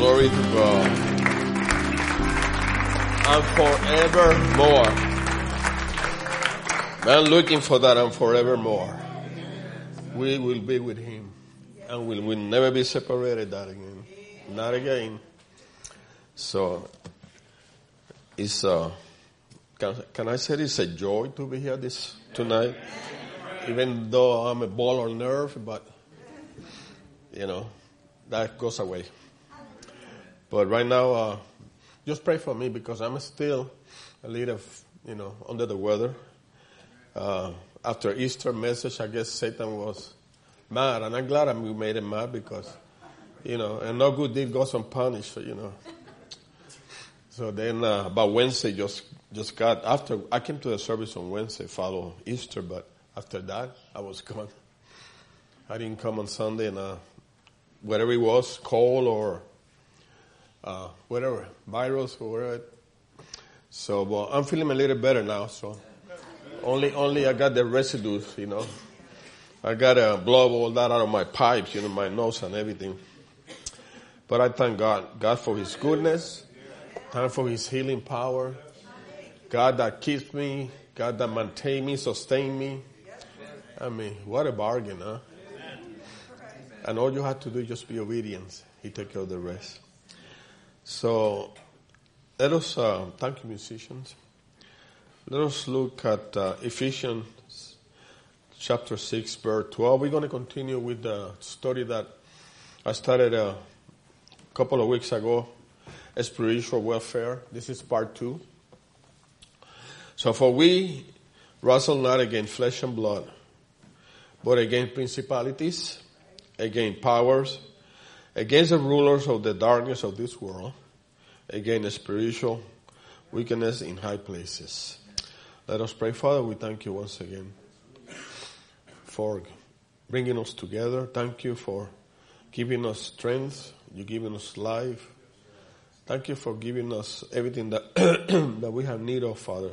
Glory to God. And forevermore. I'm looking for that and forevermore. We will be with Him. And we will never be separated that again. Not again. So, it's can I say it's a joy to be here tonight? Even though I'm a ball of nerve, but, that goes away. But right now, just pray for me because I'm still a little, under the weather. After Easter message, I guess Satan was mad. And I'm glad we made him mad because, and no good deed goes unpunished, So then, about Wednesday, just got, after, I came to the service on Wednesday, follow Easter, but after that, I was gone. I didn't come on Sunday, and whatever it was, cold or whatever, virus or whatever. So, well, I'm feeling a little better now, so only I got the residues, I got to blow all that out of my pipes, my nose and everything. But I thank God for His goodness, thank for His healing power, God that keeps me, God that maintains me, sustains me. I mean, what a bargain, huh? And all you have to do is just be obedient. He take care of the rest. So, let us, thank you musicians. Let us look at Ephesians chapter 6, verse 12. We're going to continue with the story that I started a couple of weeks ago, spiritual warfare. This is part 2. So, for we wrestle not against flesh and blood, but against principalities, against powers, against the rulers of the darkness of this world, against the spiritual wickedness in high places. Let us pray. Father, we thank you once again for bringing us together. Thank you for giving us strength. You're giving us life. Thank you for giving us everything that that we have need of, Father.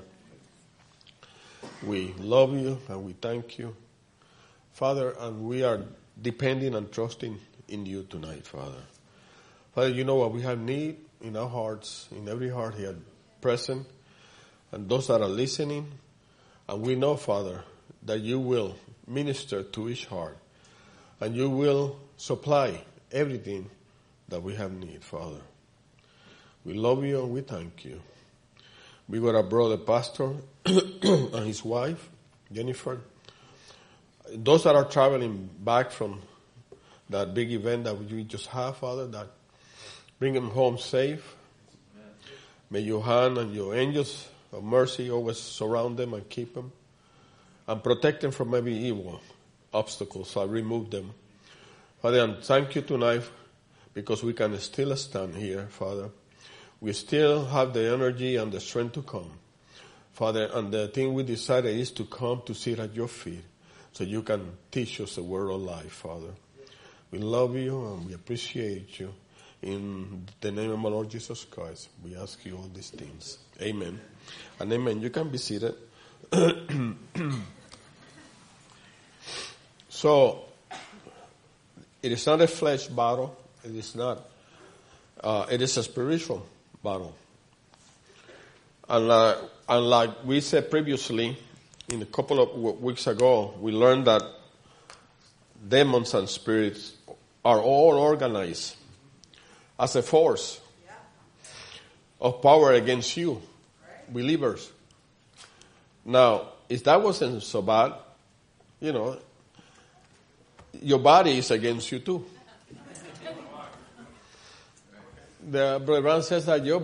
We love you and we thank you, Father, and we are depending and trusting in you tonight, Father. Father, you know what we have need in our hearts, in every heart here present, and those that are listening. And we know, Father, that you will minister to each heart, and you will supply everything that we have need, Father. We love you and we thank you. We got our brother Pastor and his wife, Jennifer. Those that are traveling back from that big event that we just have, Father, that bring them home safe. May your hand and your angels of mercy always surround them and keep them. And protect them from every evil obstacle. So I remove them. Father, and thank you tonight because we can still stand here, Father. We still have the energy and the strength to come. Father, and the thing we decided is to come to sit at your feet so you can teach us the word of life, Father. We love you and we appreciate you. In the name of my Lord Jesus Christ, we ask you all these things. Amen. And amen. You can be seated. So, it is not a flesh battle. It is not. It is a spiritual battle. And like we said previously, in a couple of weeks ago, we learned that demons and spirits are all organized as a force of power against you, believers. Now, if that wasn't so bad, your body is against you too. The Brother Brown says that you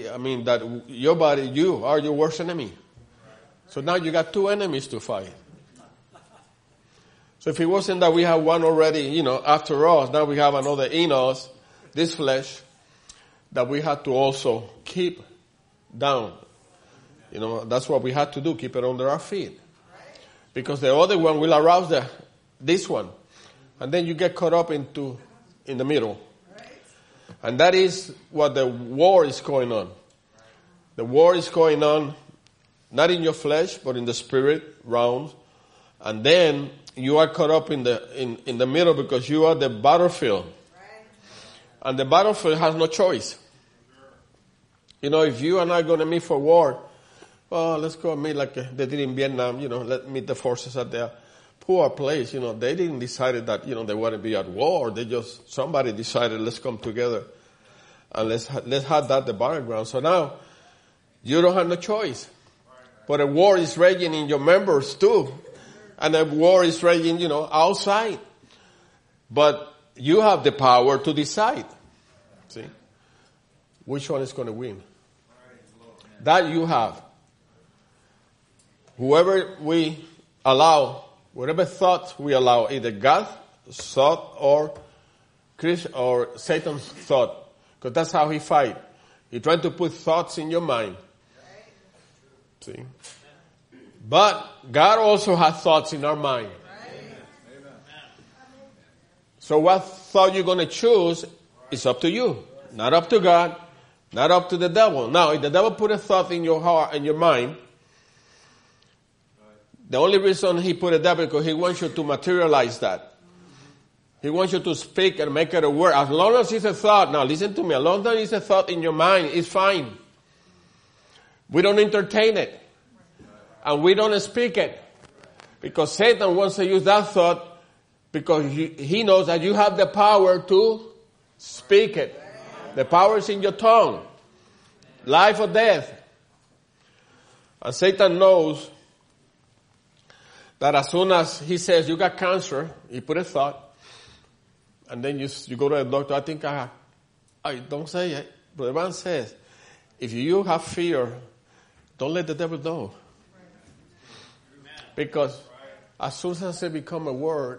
are your worst enemy. So now you got 2 enemies to fight. So if it wasn't that we have one already, after us, now we have another in us, this flesh, that we had to also keep down. That's what we had to do, keep it under our feet. Because the other one will arouse this one. And then you get caught up in the middle. And that is what the war is going on. The war is going on, not in your flesh, but in the spirit realms. And then you are caught up in the middle because you are the battlefield. And the battlefield has no choice. You know, if you and I are going to meet for war, well, let's go and meet like they did in Vietnam, you know, let's meet the forces at their poor place. You know, they didn't decide that, you know, they want to be at war. Somebody decided, let's come together and let's have that the battleground. So now, you don't have no choice. But a war is raging in your members too. And a war is raging, you know, outside. But you have the power to decide. See? Which one is going to win? That you have. Whoever we allow, whatever thoughts we allow, either God's thought or Satan's thought. Because that's how he fight. He trying to put thoughts in your mind. See? But God also has thoughts in our mind. So what thought you're going to choose is up to you. Not up to God. Not up to the devil. Now, if the devil put a thought in your heart and your mind, the only reason he put it there because he wants you to materialize that. He wants you to speak and make it a word. As long as it's a thought, now listen to me, as long as it's a thought in your mind, it's fine. We don't entertain it. And we don't speak it. Because Satan wants to use that thought because he knows that you have the power to speak it. The power is in your tongue. Life or death. And Satan knows that as soon as he says you got cancer, he put a thought. And then you go to the doctor, I think I don't say it. But the man says, if you have fear, don't let the devil know. Because as soon as it becomes a word,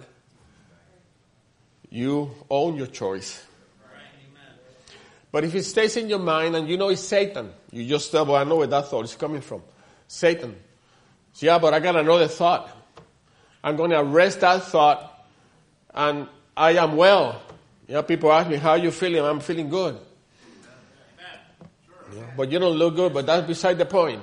you own your choice. But if it stays in your mind and you know it's Satan, you just tell, well, I know where that thought is coming from. Satan. So, yeah, but I got another thought. I'm going to arrest that thought and I am well. You know, people ask me, how are you feeling? I'm feeling good. Yeah, but you don't look good, but that's beside the point.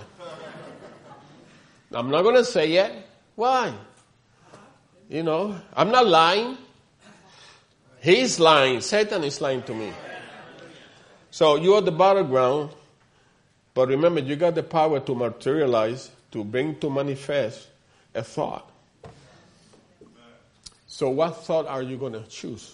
I'm not going to say it. Why? You know, I'm not lying. He's lying. Satan is lying to me. So you are the battleground, but remember, you got the power to materialize, to bring to manifest a thought. So what thought are you going to choose?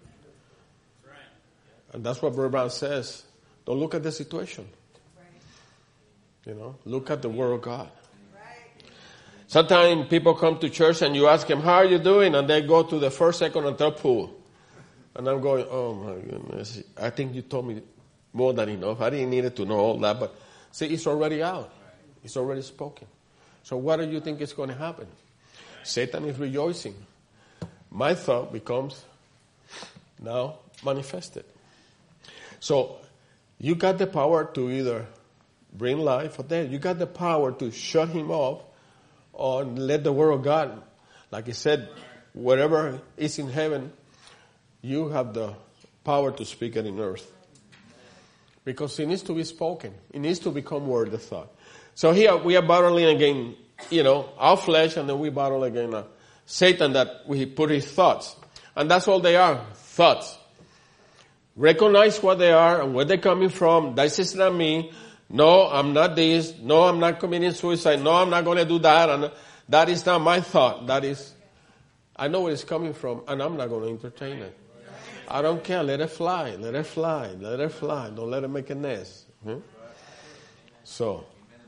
And that's what Brother Brown says. Don't look at the situation. You know, look at the Word of God. Sometimes people come to church and you ask them, how are you doing? And they go to the first, second, and third pool. And I'm going, oh my goodness, I think you told me more than enough. I didn't need to know all that, but see, it's already out. It's already spoken. So what do you think is going to happen? Satan is rejoicing. My thought becomes now manifested. So you got the power to either bring life or death. You got the power to shut him off or let the word of God, like he said, whatever is in heaven, you have the power to speak it in earth. Because it needs to be spoken. It needs to become word, the thought. So here we are battling again, you know, our flesh, and then we battle again Satan that we put his thoughts. And that's all they are, thoughts. Recognize what they are and where they're coming from. This is not me. No, I'm not this. No, I'm not committing suicide. No, I'm not going to do that. And that is not my thought. That is, I know where it's coming from, and I'm not going to entertain it. I don't care. Let it fly. Let it fly. Let it fly. Don't let it make a nest. So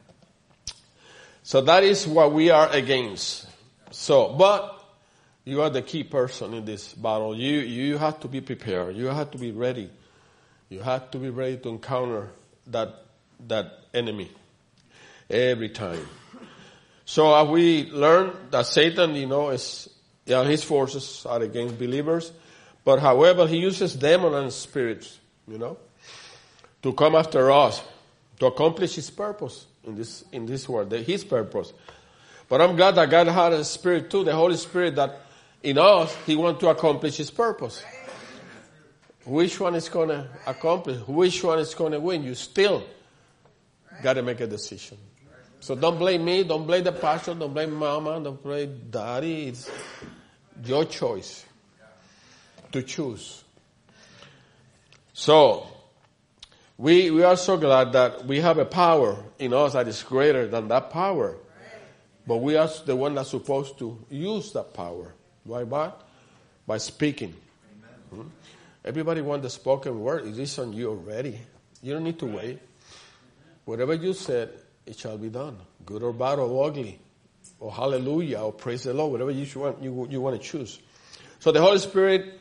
that is what we are against. So, but you are the key person in this battle. You have to be prepared. You have to be ready. You have to be ready to encounter that enemy every time. So as we learn that Satan, you know, his forces are against believers. But however, he uses demons and spirits, you know, to come after us, to accomplish his purpose in this world, his purpose. But I'm glad that God had a spirit too, the Holy Spirit, that in us, he wants to accomplish his purpose. Which one is going to accomplish? Which one is going to win? You still got to make a decision. So don't blame me, don't blame the pastor, don't blame mama, don't blame daddy. It's your choice to choose. So, we are so glad that we have a power in us that is greater than that power. But we are the one that's supposed to use that power. Why? By speaking. Everybody wants the spoken word. It is on you already. You don't need to wait. Whatever you said, it shall be done. Good or bad or ugly. Or hallelujah or praise the Lord. Whatever you want to choose. So the Holy Spirit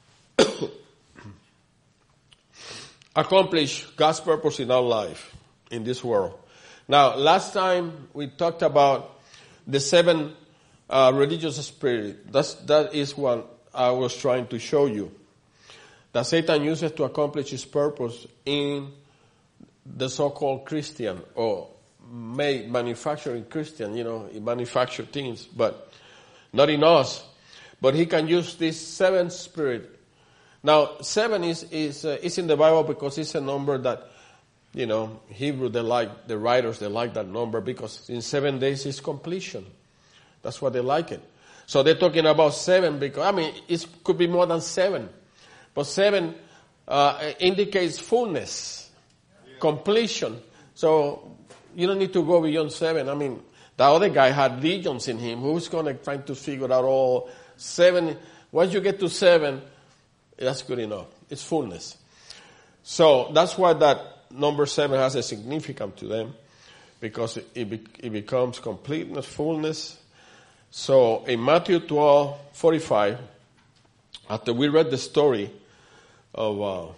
accomplish God's purpose in our life, in this world. Now, last time we talked about the 7 religious spirit. That is what I was trying to show you. That Satan uses to accomplish his purpose in the so-called Christian or manufacturing Christian. He manufactures things, but not in us. But he can use this 7 spirit. Now, 7 is in the Bible because it's a number that, Hebrew, the writers, they like that number because in 7 days is completion. That's why they like it. So they're talking about 7 because, it could be more than 7. But 7 indicates fullness, completion. So you don't need to go beyond 7. The other guy had legions in him. Who's going to try to figure out all 7? Once you get to 7, that's good enough. It's fullness. So that's why that number 7 has a significance to them, because it becomes completeness, fullness. So in Matthew 12:45, after we read the story of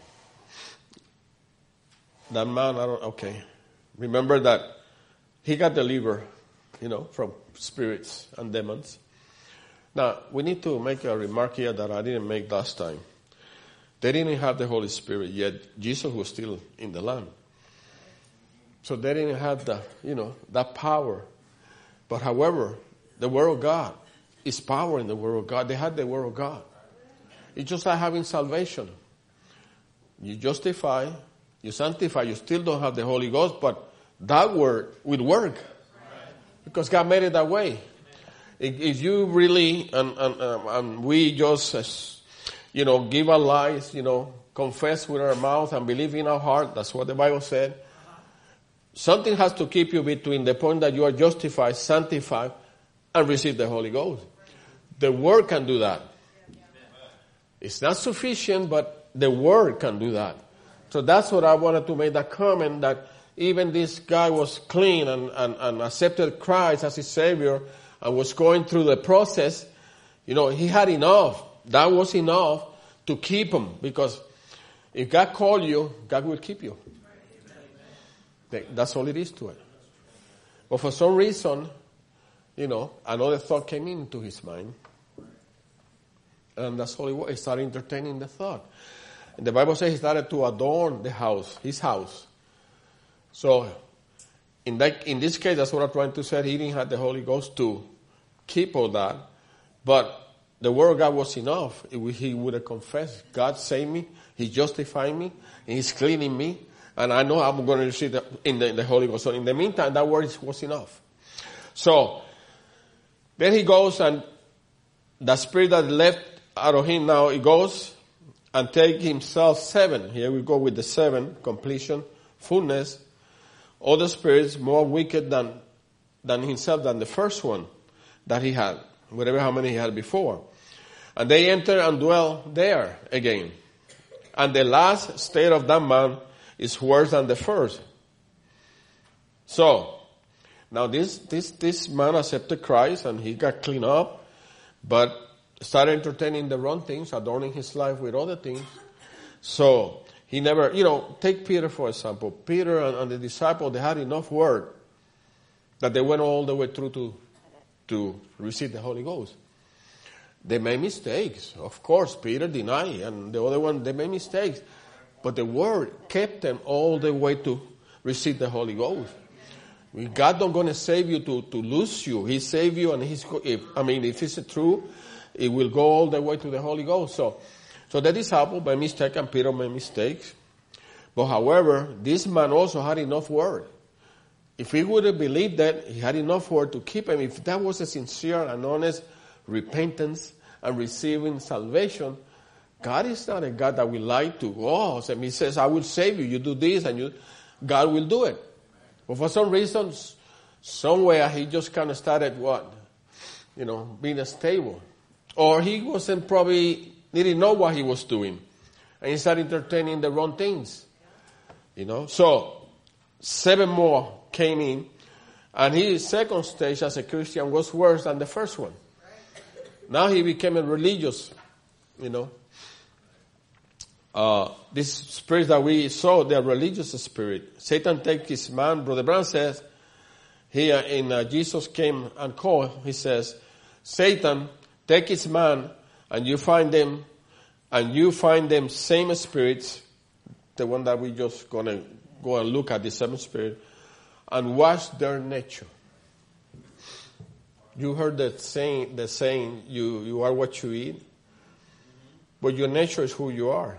that man, remember that he got delivered, from spirits and demons. Now, we need to make a remark here that I didn't make last time. They didn't have the Holy Spirit yet. Jesus was still in the land. So they didn't have that power. But however, the Word of God is power in the Word of God. They had the Word of God. It's just like having salvation. You justify, you sanctify, you still don't have the Holy Ghost, but that Word will work. Because God made it that way. If you really, and we just, give our lives, confess with our mouth and believe in our heart, that's what the Bible said. Something has to keep you between the point that you are justified, sanctified, and receive the Holy Ghost. The Word can do that. It's not sufficient, but the Word can do that. So that's what I wanted to make that comment, that even this guy was clean and accepted Christ as his Savior and was going through the process. He had enough. That was enough to keep him, because if God called you, God will keep you. That's all it is to it. But for some reason, another thought came into his mind. And that's all it was. He started entertaining the thought. And the Bible says he started to adorn his house. So, in this case, that's what I'm trying to say. He didn't have the Holy Ghost to keep all that. But the Word of God was enough. He would have confessed, God saved me, He justified me, and He's cleaning me, and I know I'm going to receive the Holy Ghost. So in the meantime, that word was enough. So, then he goes, and the spirit that left out of him now, he goes and take himself 7. Here we go with the 7, completion, fullness. Other spirits more wicked than himself, than the first one that he had, how many he had before. And they enter and dwell there again. And the last state of that man is worse than the first. So, now this man accepted Christ and he got cleaned up, but started entertaining the wrong things, adorning his life with other things. So, he never, take Peter for example. Peter and the disciples, they had enough word that they went all the way through to receive the Holy Ghost. They made mistakes. Of course, Peter denied, and the other one, they made mistakes. But the word kept them all the way to receive the Holy Ghost. God don't going to save you to lose you. He saved you, and if it's true, it will go all the way to the Holy Ghost. So the disciple made mistakes, and Peter made mistakes. But however, this man also had enough word. If he would have believed that, he had enough word to keep him. If that was a sincere and honest repentance and receiving salvation, God is not a God that we lie to. Oh, so he says, I will save you. You do this and God will do it. But for some reason, somewhere he just kind of started being unstable. Or he wasn't didn't know what he was doing. And he started entertaining the wrong things. So 7 more came in. And his second stage as a Christian was worse than the first one. Now he became a religious, this spirit that we saw, the religious spirit. Satan takes his man. Brother Brown says, here in Jesus Came and Called, he says, Satan take his man and you find them same spirits, the one that we just gonna go and look at, the 7 spirit, and wash their nature. You heard the saying, you are what you eat, but your nature is who you are.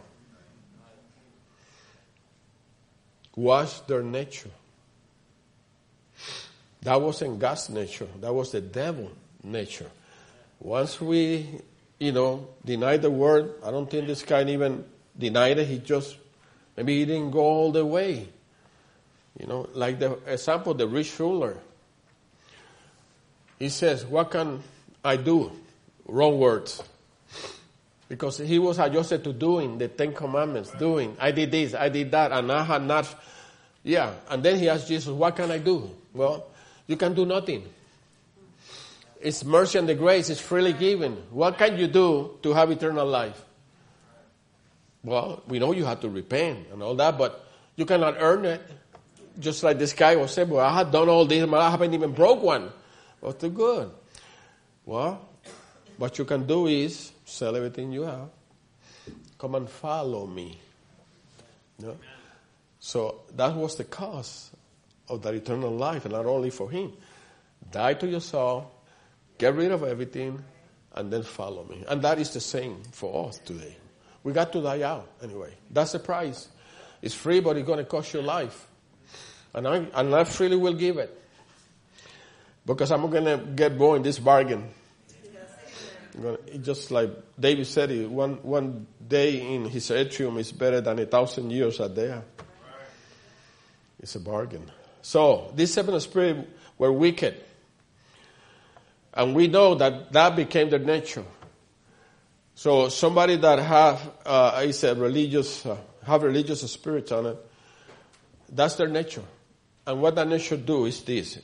Wash their nature. That wasn't God's nature. That was the devil's nature. Once we, deny the word, I don't think this guy even denied it. Maybe he didn't go all the way. Like the example, the rich ruler. He says, what can I do? Wrong words. Because he was adjusted to doing the 10 Commandments, I did this, I did that, and I had not, And then he asked Jesus, what can I do? Well, you can do nothing. It's mercy and the grace is freely given. What can you do to have eternal life? Well, we know you have to repent and all that, but you cannot earn it. Just like this guy was saying, well, I had done all this, but I haven't even broke one. Well, too good. Well, what you can do is sell everything you have. Come and follow me. So that was the cause of that eternal life, and not only for him. Die to yourself, get rid of everything, and then follow me. And that is the same for us today. We got to die out anyway. That's the price. It's free, but it's going to cost your life. And I freely will give it. Because I'm going to get more in this bargain. Just like David said, one day in his atrium is better than 1,000 years out there. It's a bargain. So, these 7 spirits were wicked. And we know that became their nature. So, somebody that have religious spirit on it, that's their nature. And what that nature do is this.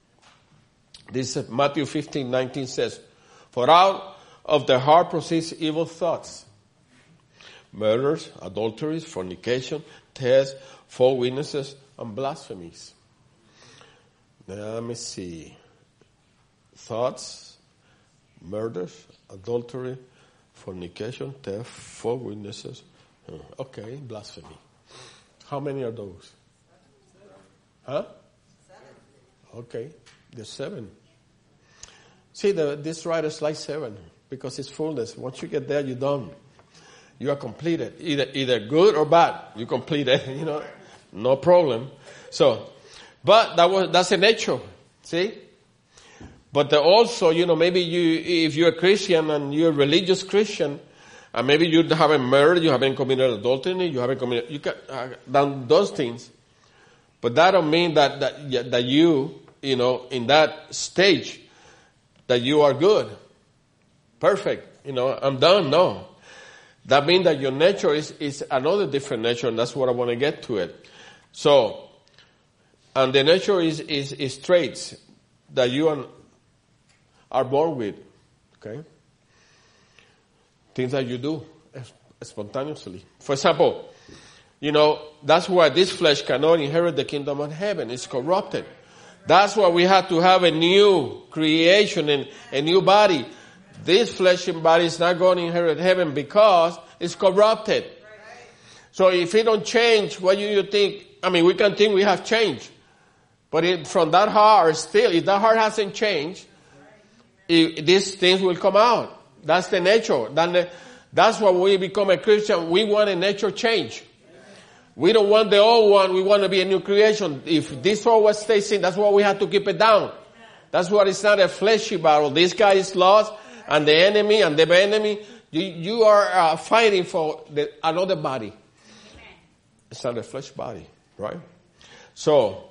This Matthew 15:19 says, for out of the heart proceeds evil thoughts, murders, adulteries, fornication, thefts, false witnesses, and blasphemies. Now, let me see. Thoughts, murders, adultery, fornication, theft, false witnesses. Okay, blasphemy. How many are those? Huh? 7. Okay, there's 7. See, this writer's like 7 because it's fullness. Once you get there, you're done. You are completed. Either good or bad. You completed, no problem. So, but that's a nature. See? But also, maybe if you're a Christian and you're a religious Christian, and maybe you haven't murdered, you haven't committed adultery, you done those things. But that don't mean that you, in that stage, that you are good, perfect, I'm done. No. That means that your nature is another different nature, and that's what I want to get to it. So, and the nature is traits that you are born with, okay? Things that you do spontaneously. For example, that's why this flesh cannot inherit the kingdom of heaven. It's corrupted. That's why we have to have a new creation and a new body. This flesh and body is not going to inherit heaven because it's corrupted. So if it don't change, what do you think? We can think we have changed. But from that heart, still, if that heart hasn't changed, these things will come out. That's the nature. That's why we become a Christian. We want a nature change. We don't want the old one. We want to be a new creation. If this always stays in, that's why we have to keep it down. That's why it's not a fleshy battle. This guy is lost, and the enemy You are fighting for another body. Amen. It's not a flesh body, right? So,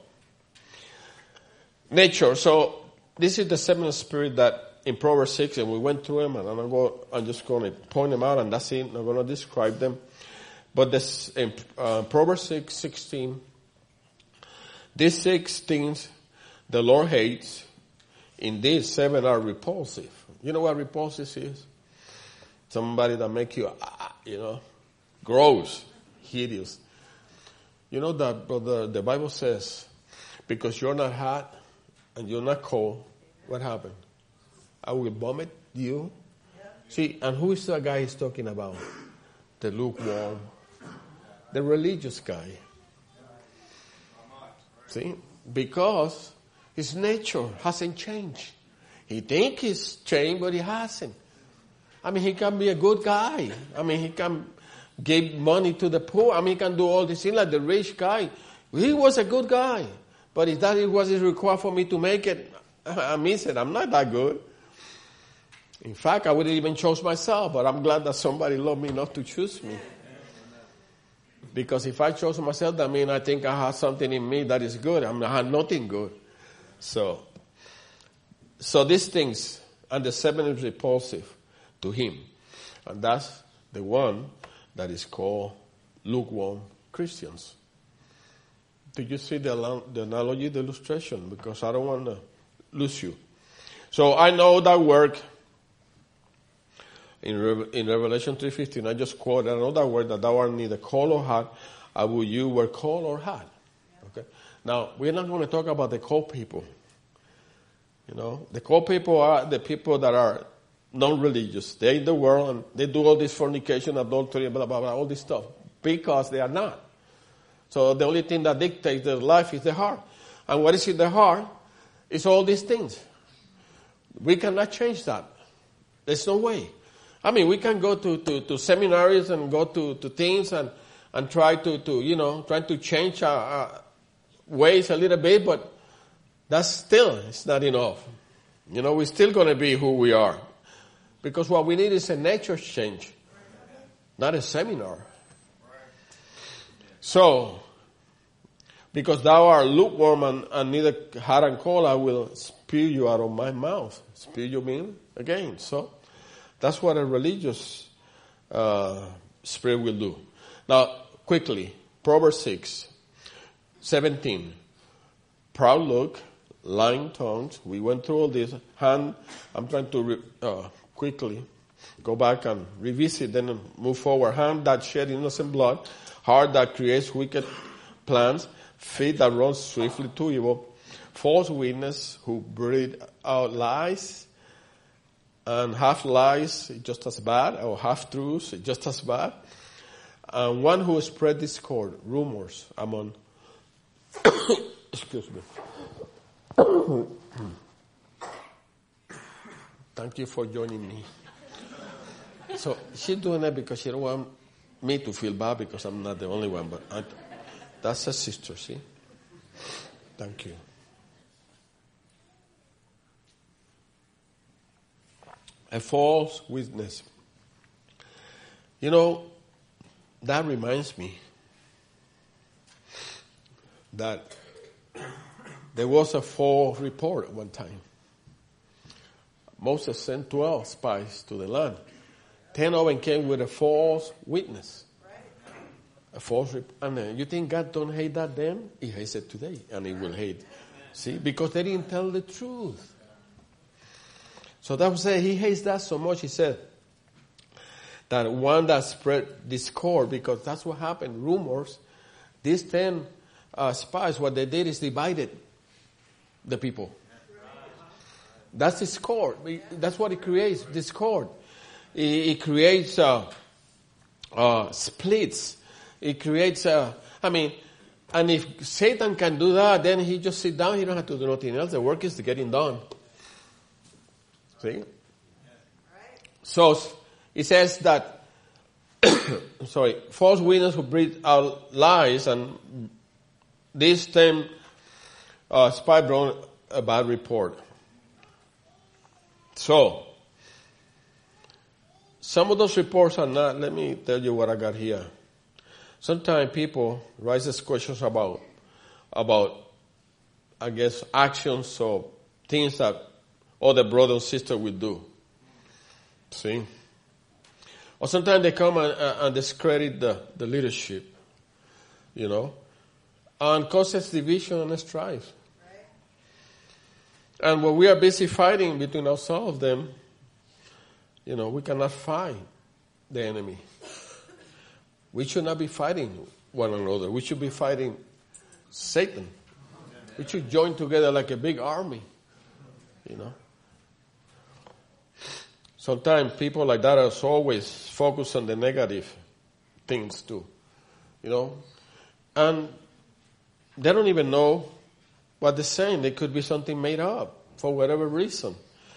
nature. So, this is the seventh spirit that in Proverbs 6, and we went through them, and I'm just going to point them out, and that's it. I'm going to describe them. But this in Proverbs 6:16, these 6 things the Lord hates. Indeed, 7 are repulsive. You know what repulsive is? Somebody that make you, gross, hideous. You know that, brother, the Bible says, because you're not hot and you're not cold, what happened? I will vomit you. See, and who is the guy he's talking about? The lukewarm, the religious guy. See, because his nature hasn't changed. He thinks he's changed, but he hasn't. I mean, he can be a good guy. I mean, he can give money to the poor. I mean, he can do all these things like the rich guy. He was a good guy. But if that was required for me to make it, I miss it. I'm not that good. In fact, I wouldn't even choose myself, but I'm glad that somebody loved me enough to choose me. Because if I chose myself, that means I think I have something in me that is good. I have nothing good. So these things, and the 7 is repulsive to him. And that's the one that is called lukewarm Christians. Did you see the analogy, the illustration? Because I don't want to lose you. So I know that word in Revelation 3:15. I just quoted another word that thou art neither cold or hot. I will you were cold or hot. Okay. Now we're not going to talk about the cold people. You know, the cold people are the people that are non-religious. They're in the world and they do all this fornication, adultery, blah blah blah, all this stuff because they are not. So the only thing that dictates their life is the heart. And what is in the heart is all these things. We cannot change that. There's no way. I mean, we can go to seminaries and go to things and try to change our ways a little bit, but it's not enough. You know, we're still going to be who we are. Because what we need is a nature change, not a seminar. So, because thou art lukewarm and neither hot and cold, I will spew you out of my mouth. Spew you mean again. So, that's what a religious spirit will do. Now, quickly, Proverbs 6:17. Proud look, lying tongues. We went through all this. Hand, I'm trying to quickly go back and revisit, then move forward. Hand that shed innocent blood. Heart that creates wicked plans. Feet that run swiftly to evil. False witness who breathe out lies. And half lies just as bad, or half truths just as bad. And one who spread discord, rumors among, excuse me. Thank you for joining me. So she's doing that because she don't want me to feel bad because I'm not the only one, but that's a sister, see? Thank you. A false witness. You know, that reminds me that there was a false report at one time. Moses sent 12 spies to the land. 10 of them came with a false witness. A false and you think God don't hate that then? He hates it today, and he will hate. See, because they didn't tell the truth. So that was he hates that so much. He said that one that spread discord, because that's what happened. Rumors. These 10 spies, what they did is divided the people. That's discord. That's what it creates. Discord. It creates splits. It creates and if Satan can do that, then he just sit down. He don't have to do nothing else. The work is getting done. See? So it says that false witnesses who breathe out lies, and this 10 spy brought a bad report. So some of those reports are not, let me tell you what I got here. Sometimes people raise these questions about, I guess, actions or things that other brother and sister will do. See? Or sometimes they come and discredit the leadership, you know, and causes division and strife. Right. And when we are busy fighting between ourselves, then, you know, we cannot fight the enemy. We should not be fighting one another. We should be fighting Satan. We should join together like a big army, you know. Sometimes people like that are always focused on the negative things too, you know. And they don't even know what they're saying. They could be something made up for whatever reason.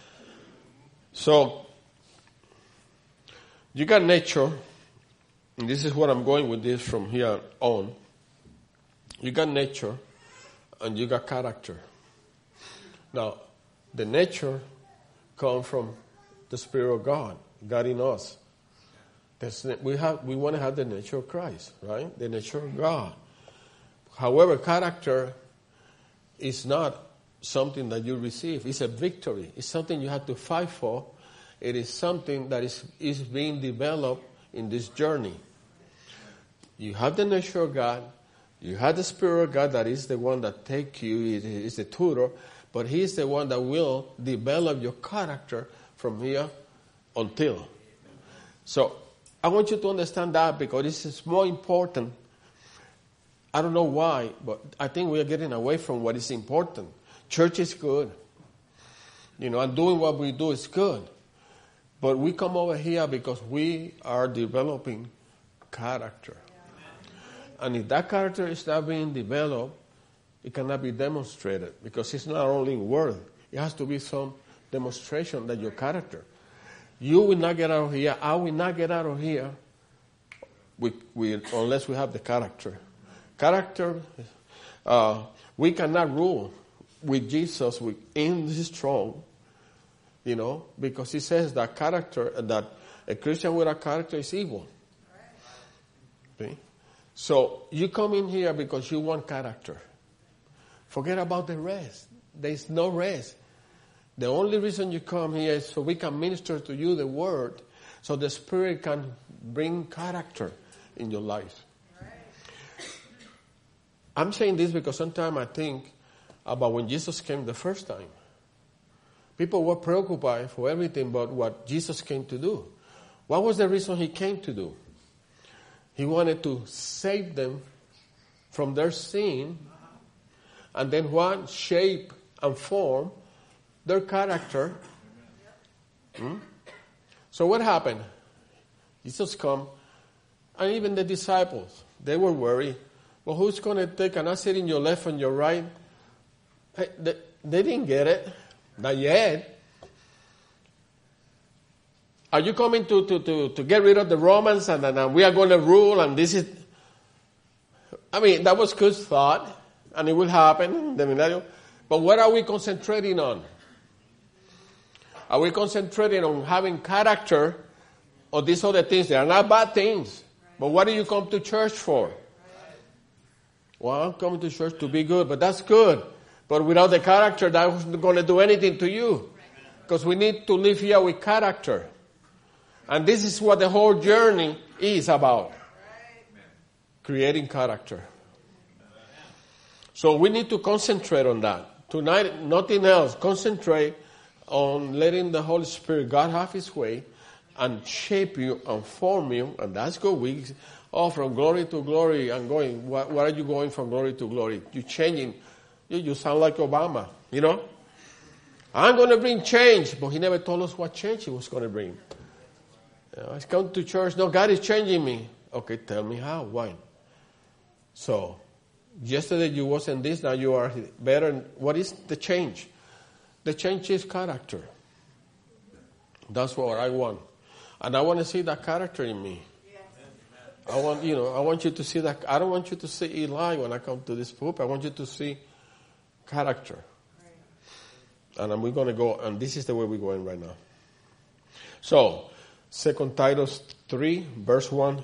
So, you got nature, and this is what I'm going with this from here on. You got nature, and you got character. Now, the nature comes from the Spirit of God in us. We want to have the nature of Christ, right? The nature of God. However, character is not something that you receive. It's a victory. It's something you have to fight for. It is something that is being developed in this journey. You have the nature of God. You have the Spirit of God that is the one that takes you. Is the tutor. But He is the one that will develop your character from here until. So, I want you to understand that because this is more important. I don't know why, but I think we are getting away from what is important. Church is good. You know, and doing what we do is good. But we come over here because we are developing character. And if that character is not being developed, it cannot be demonstrated because it's not only in word. It has to be some demonstration that your character. You will not get out of here. I will not get out of here unless we have the character. Character, we cannot rule with Jesus in His throne, you know, because He says that that a Christian with a character is evil. Okay? So you come in here because you want character. Forget about the rest. There is no rest. The only reason you come here is so we can minister to you the Word, so the Spirit can bring character in your life. I'm saying this because sometimes I think about when Jesus came the first time. People were preoccupied for everything but what Jesus came to do. What was the reason He came to do? He wanted to save them from their sin and then what? Shape and form their character. So what happened? Jesus come, and even the disciples, they were worried. Well, who's going to take, and I sit in your left and your right? Hey, they didn't get it. Not yet. Are you coming to get rid of the Romans and we are going to rule and this is... I mean, that was good thought and it will happen in the millennium. But what are we concentrating on? Are we concentrating on having character or these other things? They are not bad things. But what do you come to church for? Well, I'm coming to church to be good, but that's good. But without the character, that wasn't going to do anything to you. Because we need to live here with character. And this is what the whole journey is about. Creating character. So we need to concentrate on that. Tonight, nothing else. Concentrate on letting the Holy Spirit, God, have His way and shape you and form you. And that's good. From glory to glory and going. What are you going from glory to glory? You're changing. You sound like Obama, you know. I'm going to bring change. But He never told us what change He was going to bring. I come to church. No, God is changing me. Okay, tell me how. Why? So, yesterday you wasn't this. Now you are better. What is the change? The change is character. That's what I want. And I want to see that character in me. I want you to see that. I don't want you to see Eli when I come to this pulpit. I want you to see character. And we're going to go, and this is the way we're going right now. So, 2 Titus 3, verse 1.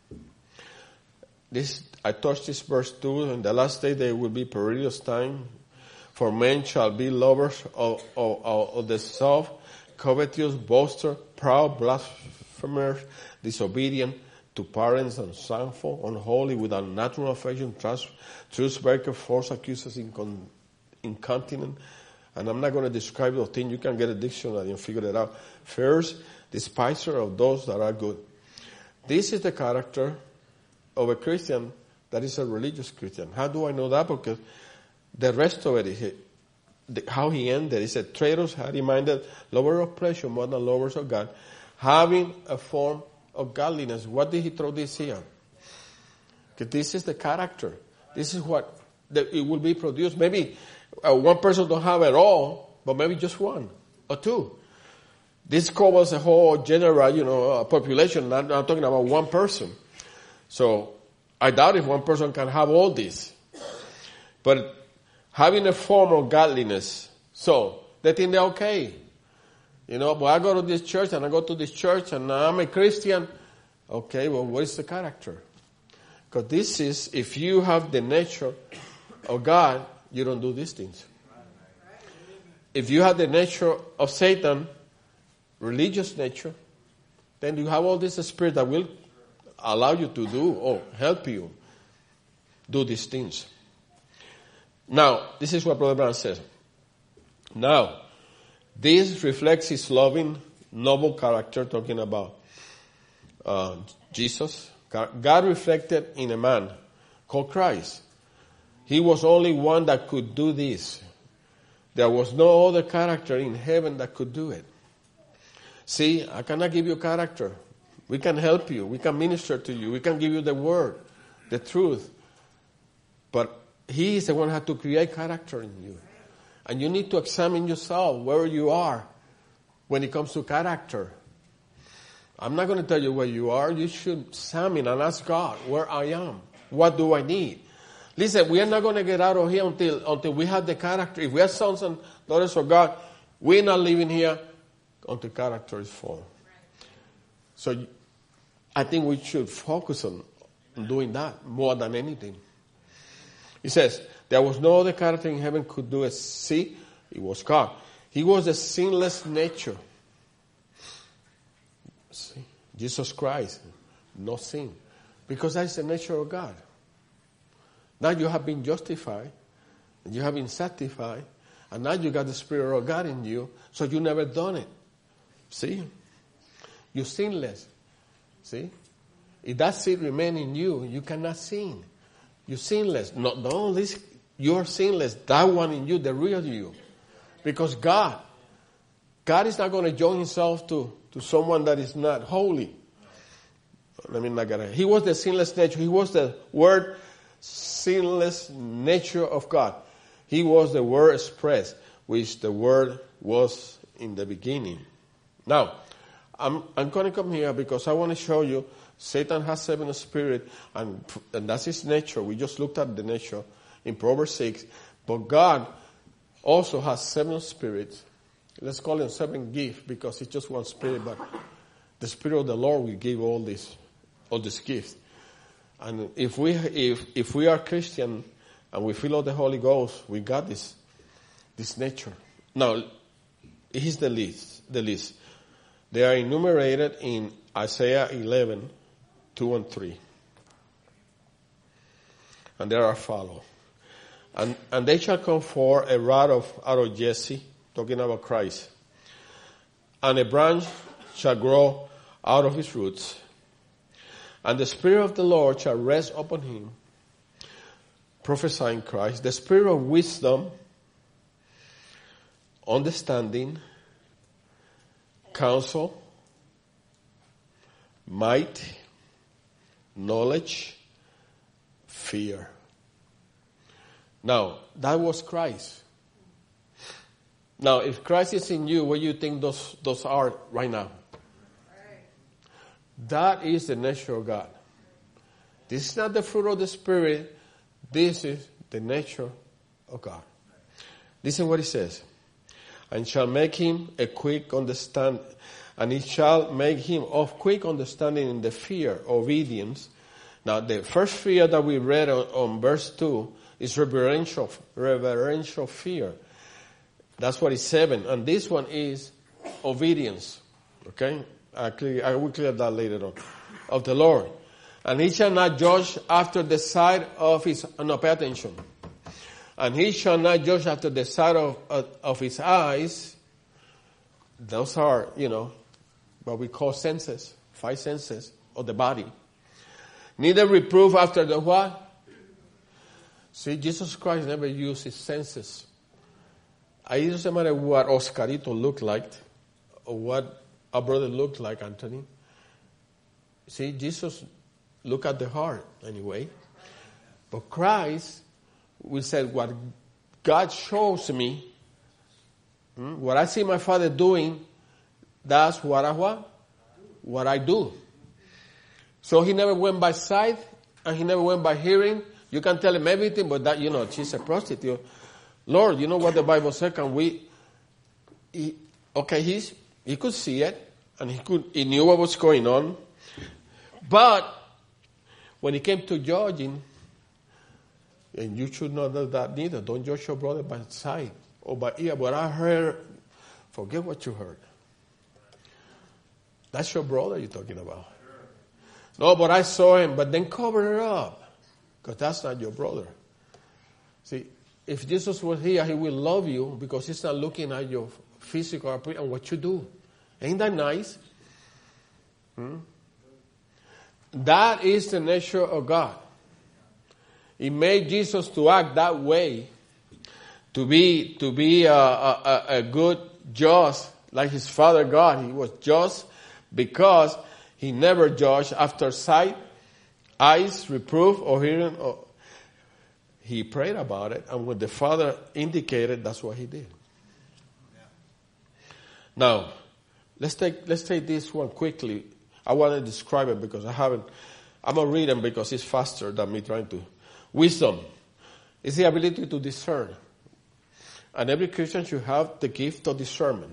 I touched this verse 2. In the last day there will be perilous time. For men shall be lovers of the self, covetous, boasters, proud, blasphemers, disobedient to parents, unthankful, unholy, without natural affection, truth breaker, false accusers, incontinent. And I'm not going to describe those things. You can get a dictionary and figure it out. First, despiser of those that are good. This is the character of a Christian that is a religious Christian. How do I know that? Because the rest of it is how he ended. He said, traitors, high-minded, lovers of pleasure more than lovers of God, having a form of godliness. What did he throw this here? Because this is the character. This is what it will be produced. Maybe one person don't have it all, but maybe just one or two. This covers a whole general, population. I'm talking about one person. So I doubt if one person can have all this. But having a form of godliness, so they think they're okay. But I go to this church and I go to this church and I'm a Christian. Okay, well, what is the character? Because this is, if you have the nature of God, you don't do these things. If you have the nature of Satan, religious nature, then you have all this spirit that will allow you to do or help you do these things. Now, this is what Brother Brown says. Now, this reflects his loving, noble character, talking about Jesus. God reflected in a man called Christ. He was only one that could do this. There was no other character in heaven that could do it. See, I cannot give you character. We can help you. We can minister to you. We can give you the word, the truth. But he is the one who had to create character in you. And you need to examine yourself where you are when it comes to character. I'm not going to tell you where you are. You should examine and ask God where I am. What do I need? Listen, we are not going to get out of here until we have the character. If we are sons and daughters of God, we're not living here until character is formed. So I think we should focus on doing that more than anything. He says, there was no other character in heaven could do it. See, it was God. He was a sinless nature. See, Jesus Christ, no sin. Because that is the nature of God. Now you have been justified, and you have been sanctified, and now you got the Spirit of God in you, so you never done it. See? You're sinless. See? If that seed remains in you, you cannot sin. You're sinless. No, you're sinless. That one in you, the real you. Because God is not going to join himself to someone that is not holy. He was the sinless nature. He was the word sinless nature of God. He was the word expressed, which the word was in the beginning. Now, I'm going to come here because I want to show you Satan has 7 spirits, and that's his nature. We just looked at the nature in Proverbs 6. But God also has 7 spirits. Let's call them 7 gifts because it's just one spirit, but the Spirit of the Lord will give all these gifts. And if we are Christian and we fill out the Holy Ghost, we got this nature. Now, here's the list. They are enumerated in Isaiah 11, 2 and 3. And there are follow. And they shall come forth a rod out of Jesse, talking about Christ. And a branch shall grow out of his roots. And the Spirit of the Lord shall rest upon him, prophesying Christ, the Spirit of wisdom, understanding, counsel, might, knowledge, fear. Now, that was Christ. Now, if Christ is in you, what do you think those are right now? That is the nature of God. This is not the fruit of the Spirit. This is the nature of God. Listen what he says. and shall make him a quick understand, and it shall make him of quick understanding in the fear, obedience. Now, the first fear that we read on verse 2 is reverential fear. That's what is 7. And this one is obedience. Okay? I will clear that later on. Of the Lord. And he shall not judge after the sight of his, no, pay attention. And he shall not judge after the sight of his eyes. Those are, what we call senses, 5 senses of the body. Neither reprove after the what? See, Jesus Christ never used his senses. It doesn't matter what Oscarito looked like or what our brother looked like, Anthony. See, Jesus looked at the heart anyway. But Christ, we said, what God shows me, what I see my Father doing, that's what I do. So he never went by sight, and he never went by hearing. You can tell him everything, but that, she's a prostitute. Lord, you know what the Bible said? He could see it, and he knew what was going on. But when it came to judging, and you should know that neither. Don't judge your brother by sight or by ear. But I heard, forget what you heard. That's your brother you're talking about. No, but I saw him, but then cover it up. Because that's not your brother. See, if Jesus was here, he will love you because he's not looking at your physical appearance and what you do. Ain't that nice? That is the nature of God. He made Jesus to act that way, to be a good, just, like his Father God. He was just because he never judged after sight, eyes, reproof, or hearing. He prayed about it, and when the Father indicated, that's what he did. Now, let's take this one quickly. I want to describe it because I'm going to read them because it's faster than me trying to. Wisdom is the ability to discern. And every Christian should have the gift of discernment.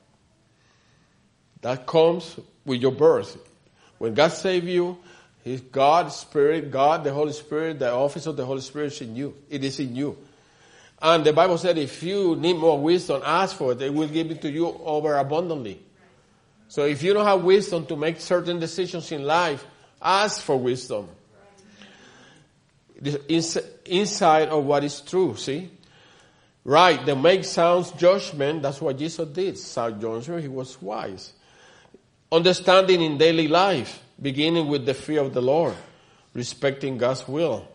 That comes with your birth. When God saved you, He's God, Spirit, God, the Holy Spirit, the office of the Holy Spirit is in you. It is in you. And the Bible said if you need more wisdom, ask for it. They will give it to you overabundantly. So if you don't have wisdom to make certain decisions in life, ask for wisdom. Inside of what is true, see? Right, they make sound judgment. That's what Jesus did. Sound judgment, he was wise. Understanding in daily life, beginning with the fear of the Lord, respecting God's will.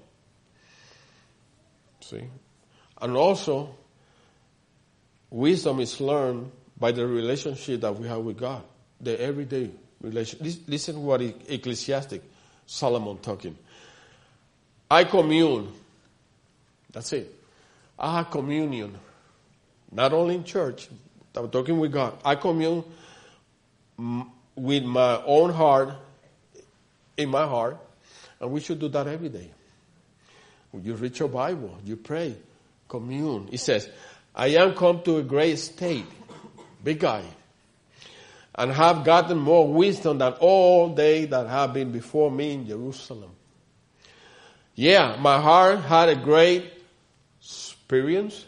See? And also, wisdom is learned by the relationship that we have with God. The everyday relationship. Listen to what Ecclesiastic, Solomon talking. I commune. That's it. I have communion. Not only in church. I'm talking with God. I commune with my own heart, in my heart. And we should do that every day. When you read your Bible, you pray, commune. It says, I am come to a great state, big guy, and have gotten more wisdom than all they that have been before me in Jerusalem. Yeah, my heart had a great experience,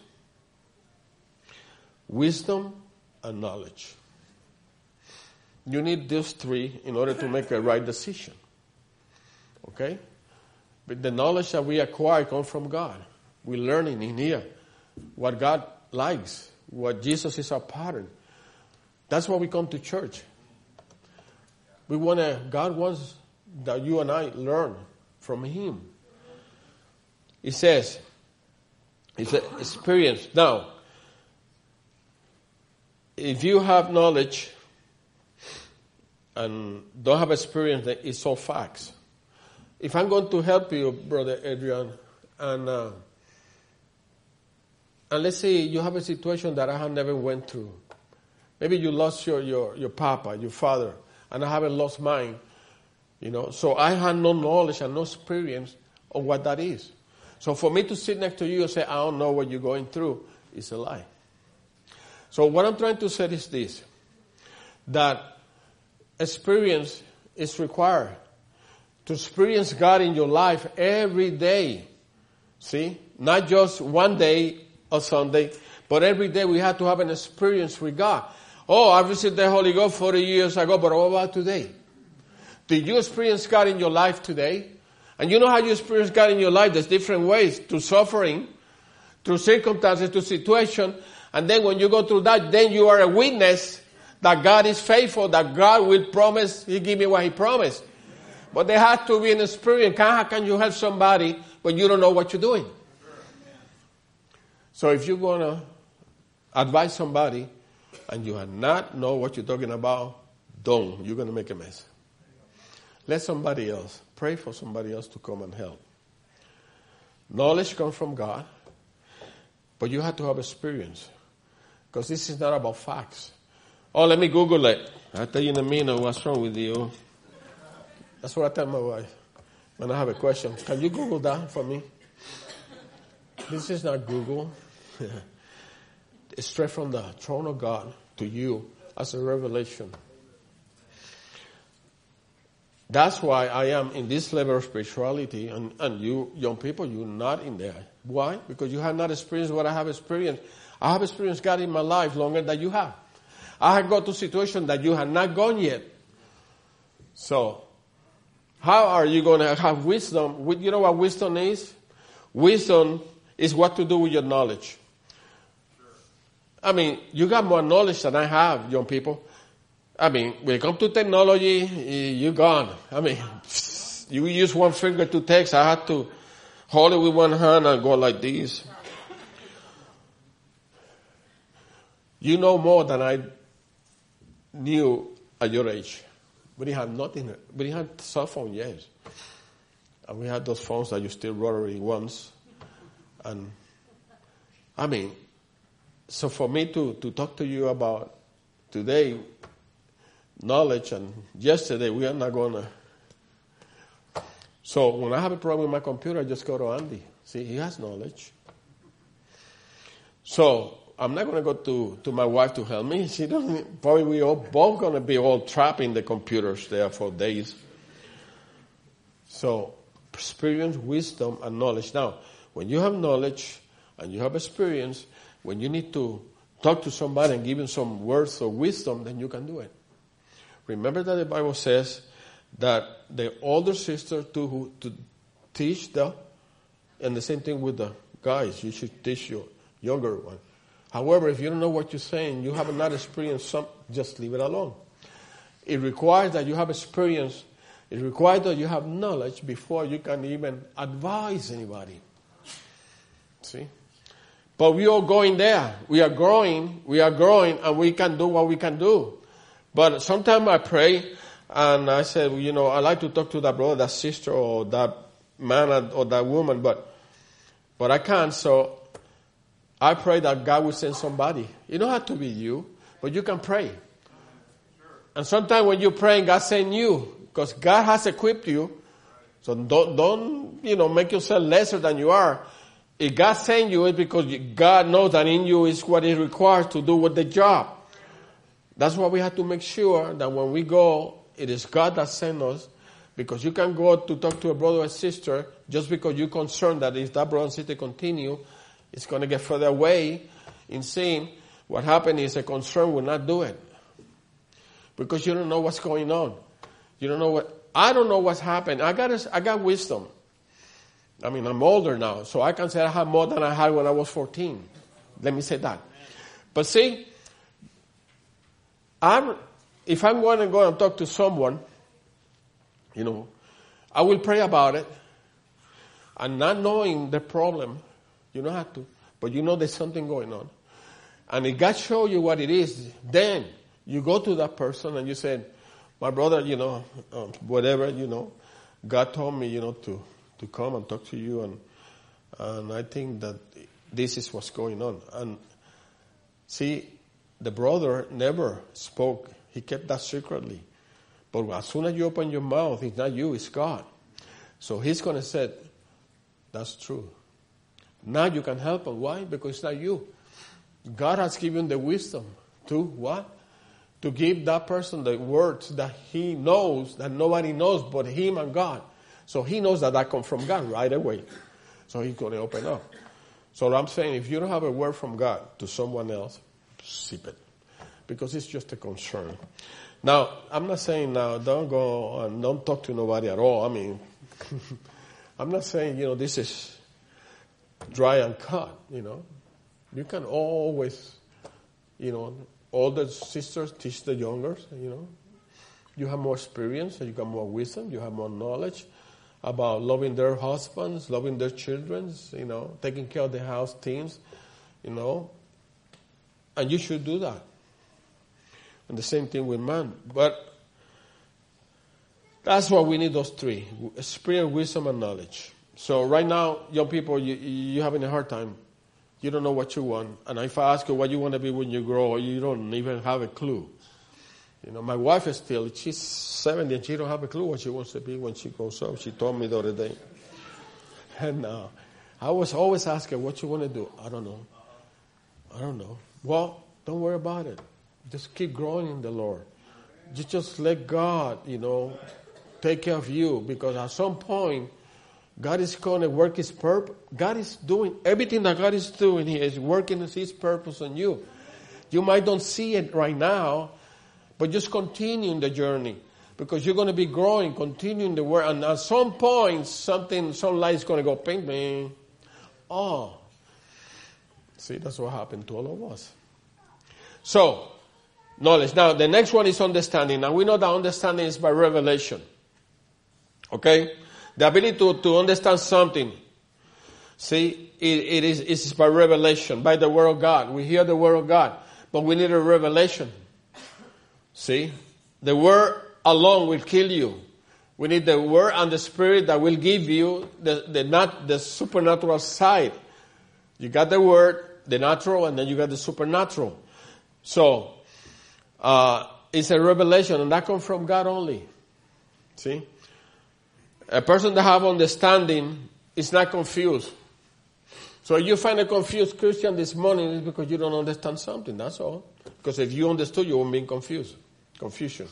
wisdom, and knowledge. You need these three in order to make a right decision. Okay? But the knowledge that we acquire comes from God. We're learning in here what God likes, what Jesus is our pattern. That's why we come to church. God wants that you and I learn from Him. It says, it's an experience. Now, if you have knowledge and don't have experience, it's all facts. If I'm going to help you, Brother Adrian, and let's say you have a situation that I have never went through. Maybe you lost your papa, your father, and I haven't lost mine. So I have no knowledge and no experience of what that is. So for me to sit next to you and say, I don't know what you're going through, is a lie. So what I'm trying to say is this, that experience is required. To experience God in your life every day. See? Not just one day or Sunday, but every day we have to have an experience with God. Oh, I received the Holy Ghost 40 years ago, but what about today? Did you experience God in your life today? And you know how you experience God in your life? There's different ways. Through suffering, through circumstances, through situation. And then when you go through that, then you are a witness that God is faithful, that God will promise, He give me what He promised. But there has to be an experience. How can you help somebody when you don't know what you're doing? So if you're going to advise somebody and you have not know what you're talking about, don't. You're going to make a mess. Let somebody else. Pray for somebody else to come and help. Knowledge comes from God, but you have to have experience. Because this is not about facts. Oh, let me Google it. I'll tell you in a minute what's wrong with you. That's what I tell my wife when I have a question. Can you Google that for me? This is not Google. It's straight from the throne of God to you as a revelation. That's why I am in this level of spirituality, and you young people, you're not in there. Why? Because you have not experienced what I have experienced. I have experienced God in my life longer than you have. I have got to a situation that you have not gone yet. So, how are you going to have wisdom? You know what wisdom is? Wisdom is what to do with your knowledge. I mean, you got more knowledge than I have, young people. I mean, when it comes to technology, you're gone. I mean, you use one finger to text. I had to hold it with one hand and go like this. You know more than I knew at your age. We didn't have nothing. We didn't have cell phone yet. And we had those phones that you still rotary ones. And, I mean, so for me to talk to you about today, knowledge, and yesterday, we are not going to. So when I have a problem with my computer, I just go to Andy. See, he has knowledge. So I'm not going to go to my wife to help me. She doesn't. Probably we all both going to be all trapped in the computers there for days. So experience, wisdom, and knowledge. Now, when you have knowledge and you have experience, when you need to talk to somebody and give them some words of wisdom, then you can do it. Remember that the Bible says that the older sister to teach and the same thing with the guys. You should teach your younger one. However, if you don't know what you're saying, you have not experienced just leave it alone. It requires that you have experience. It requires that you have knowledge before you can even advise anybody. See? But we are going there. We are growing, and we can do what we can do. But sometimes I pray, and I said, I like to talk to that brother, that sister, or that man, or that woman, but I can't, so I pray that God will send somebody. It don't have to be you, but you can pray. And sometimes when you're praying, God sends you, because God has equipped you. So don't make yourself lesser than you are. If God sends you, it's because God knows that in you is what is required to do with the job. That's why we have to make sure that when we go, it is God that sent us. Because you can go to talk to a brother or sister just because you're concerned that if that brother and sister continue, it's going to get further away in sin. What happened is a concern will not do it. Because you don't know what's going on. You don't know I don't know what's happened. I got wisdom. I mean, I'm older now, so I can say I have more than I had when I was 14. Let me say that. But see, if I'm going to go and talk to someone, I will pray about it. And not knowing the problem, you don't have to, but there's something going on. And if God shows you what it is, then you go to that person and you say, my brother, whatever, God told me, to come and talk to you, and I think that this is what's going on. And see, the brother never spoke. He kept that secretly. But as soon as you open your mouth, it's not you, it's God. So he's going to say, that's true. Now you can help him. Why? Because it's not you. God has given the wisdom to what? To give that person the words that he knows, that nobody knows but him and God. So he knows that comes from God right away. So he's going to open up. So I'm saying, if you don't have a word from God to someone else, sip it. Because it's just a concern. Now, I'm not saying now, don't go and don't talk to nobody at all. I mean, I'm not saying, this is dry and cut, You can always, older sisters teach the younger, You have more experience, you got more wisdom, you have more knowledge about loving their husbands, loving their children, taking care of the house teams, And you should do that. And the same thing with man. But that's why we need those three. Spirit, wisdom, and knowledge. So right now, young people, you're having a hard time. You don't know what you want. And if I ask you what you want to be when you grow, you don't even have a clue. My wife is she's 70 and she don't have a clue what she wants to be when she grows up. She told me the other day. And I was always asking, what you want to do? I don't know. Well, don't worry about it. Just keep growing in the Lord. You just let God, take care of you. Because at some point, God is going to work His purpose. God is doing, everything that God is doing, He is working His purpose on you. You might not see it right now, but just continue in the journey. Because you're going to be growing, continuing the work. And at some point, some light is going to go, ping, ping. Oh. See, that's what happened to all of us. So, knowledge. Now, the next one is understanding. Now, we know that understanding is by revelation. Okay? The ability to understand something. See, it is by revelation, by the Word of God. We hear the Word of God, but we need a revelation. See? The Word alone will kill you. We need the Word and the Spirit that will give you the supernatural side. You got the Word, the natural, and then you got the supernatural. So, it's a revelation, and that comes from God only. See? A person that have understanding is not confused. So if you find a confused Christian this morning, it's because you don't understand something, that's all. Because if you understood, you won't be confused. Confusion.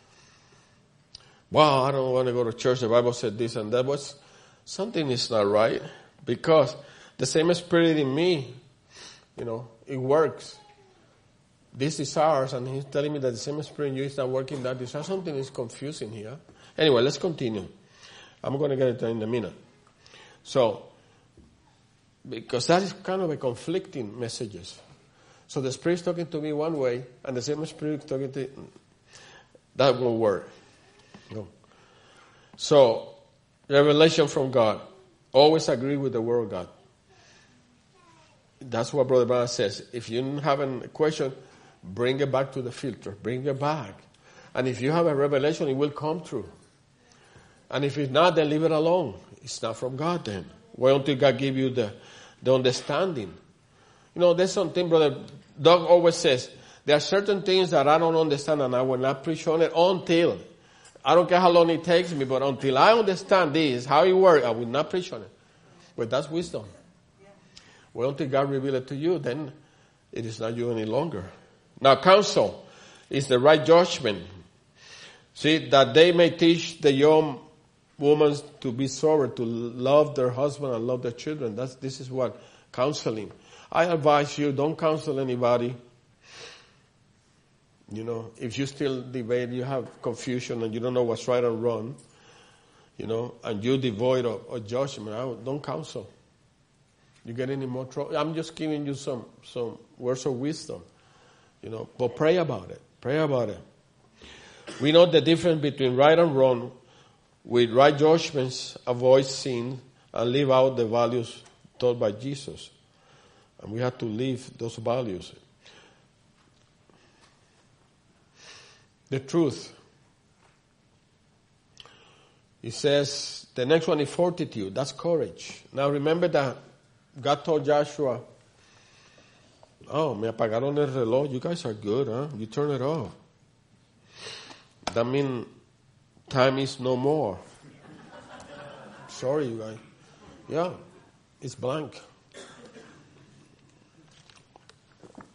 Wow, I don't want to go to church. The Bible said this and that. But something is not right. Because the same Spirit in me, it works. This is ours, and He's telling me that the same Spirit in you is not working that desire. Something is confusing here. Anyway, let's continue. I'm going to get it in a minute. So, because that is kind of a conflicting messages. So the Spirit is talking to me one way, and the same Spirit is talking to that won't work. No. So, revelation from God. Always agree with the Word of God. That's what Brother Branham says. If you have a question, bring it back to the filter. Bring it back. And if you have a revelation, it will come true. And if it's not, then leave it alone. It's not from God then. Wait until God give you the understanding. There's something Brother Doug always says. There are certain things that I don't understand, and I will not preach on it until, I don't care how long it takes me, but until I understand this, how it works, I will not preach on it. But that's wisdom. Well, until God reveal it to you, then it is not you any longer. Now, counsel is the right judgment. See, that they may teach the young women to be sober, to love their husband and love their children. This is what counseling. I advise you, don't counsel anybody. If you still debate, you have confusion and you don't know what's right or wrong, and you're devoid of judgment, don't counsel. You get any more trouble. I'm just giving you some words of wisdom, but pray about it. Pray about it. We know the difference between right and wrong. With right judgments, avoid sin and live out the values taught by Jesus. And we have to live those values. The truth. He says, the next one is fortitude. That's courage. Now remember that God told Joshua, me apagaron el reloj. You guys are good, huh? You turn it off. That means time is no more. Sorry, you guys. Yeah, it's blank.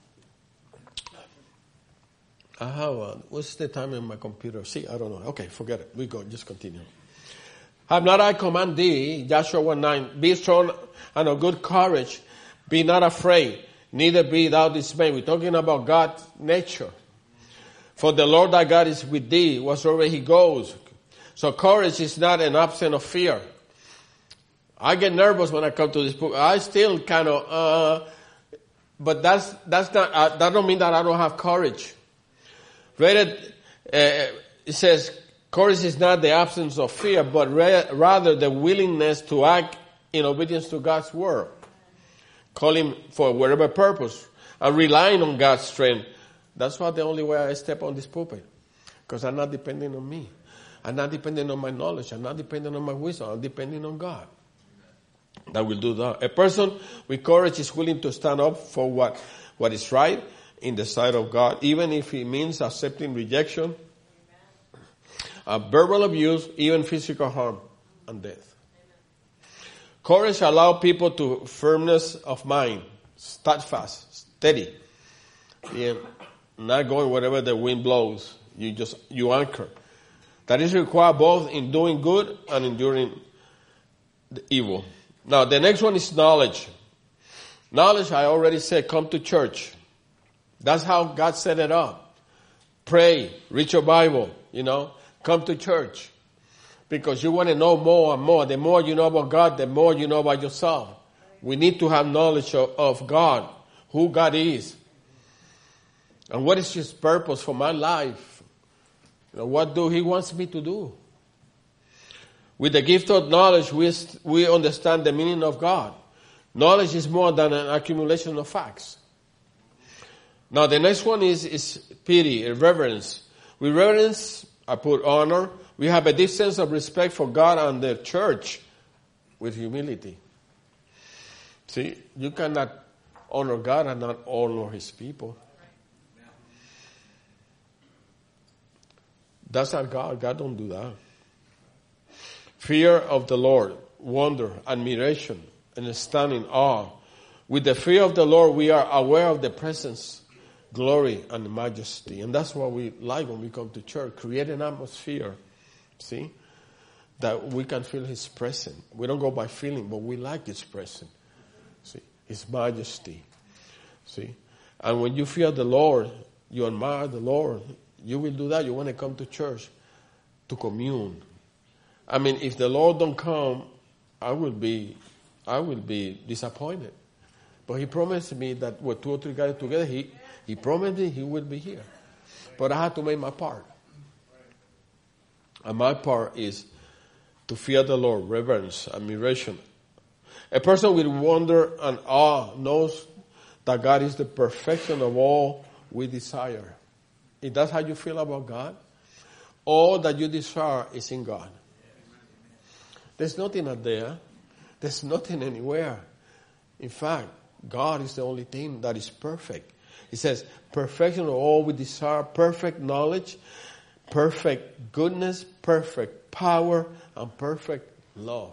I have what's the time in my computer? See, I don't know. Okay, forget it. We go, just continue. Have not I command thee, Joshua 1:9, be strong and of good courage, be not afraid, neither be thou dismayed. We're talking about God's nature. For the Lord thy God is with thee, whatsoever he goes. So courage is not an absence of fear. I get nervous when I come to this book. I still kind of, but that's not, that don't mean that I don't have courage. Read it, it says, courage is not the absence of fear, but rather the willingness to act in obedience to God's word. Call him for whatever purpose and relying on God's strength. That's why the only way I step on this pulpit. Because I'm not depending on me. I'm not depending on my knowledge. I'm not depending on my wisdom. I'm depending on God. That will do that. A person with courage is willing to stand up for what is right in the sight of God, even if it means accepting rejection, verbal abuse, even physical harm and death. Courage allows people to firmness of mind, steadfast, steady, and not going wherever the wind blows. You anchor. That is required both in doing good and enduring the evil. Now, the next one is knowledge. Knowledge, I already said, come to church. That's how God set it up. Pray, read your Bible, come to church. Because you want to know more and more. The more you know about God, the more you know about yourself. We need to have knowledge of God, who God is. And what is his purpose for my life? What do he wants me to do? With the gift of knowledge, we understand the meaning of God. Knowledge is more than an accumulation of facts. Now the next one is pity, reverence. With reverence, I put honor. We have a deep sense of respect for God and the church with humility. See, you cannot honor God and not honor his people. That's not God. God don't do that. Fear of the Lord, wonder, admiration, and stand in awe. With the fear of the Lord, we are aware of the presence, glory, and majesty. And that's what we like when we come to church. Create an atmosphere, see, that we can feel his presence. We don't go by feeling, but we like his presence. See, his majesty. See, and when you fear the Lord, you admire the Lord, you will do that. You want to come to church to commune. I mean, if the Lord don't come, I will be disappointed. But he promised me that when 2 or 3 guys together, he promised me he will be here. But I had to make my part. And my part is to fear the Lord, reverence, admiration. A person with wonder and awe knows that God is the perfection of all we desire. If that's how you feel about God, all that you desire is in God. There's nothing out there. There's nothing anywhere. In fact, God is the only thing that is perfect. It says, perfection of all we desire, perfect knowledge, perfect goodness, perfect power, and perfect love.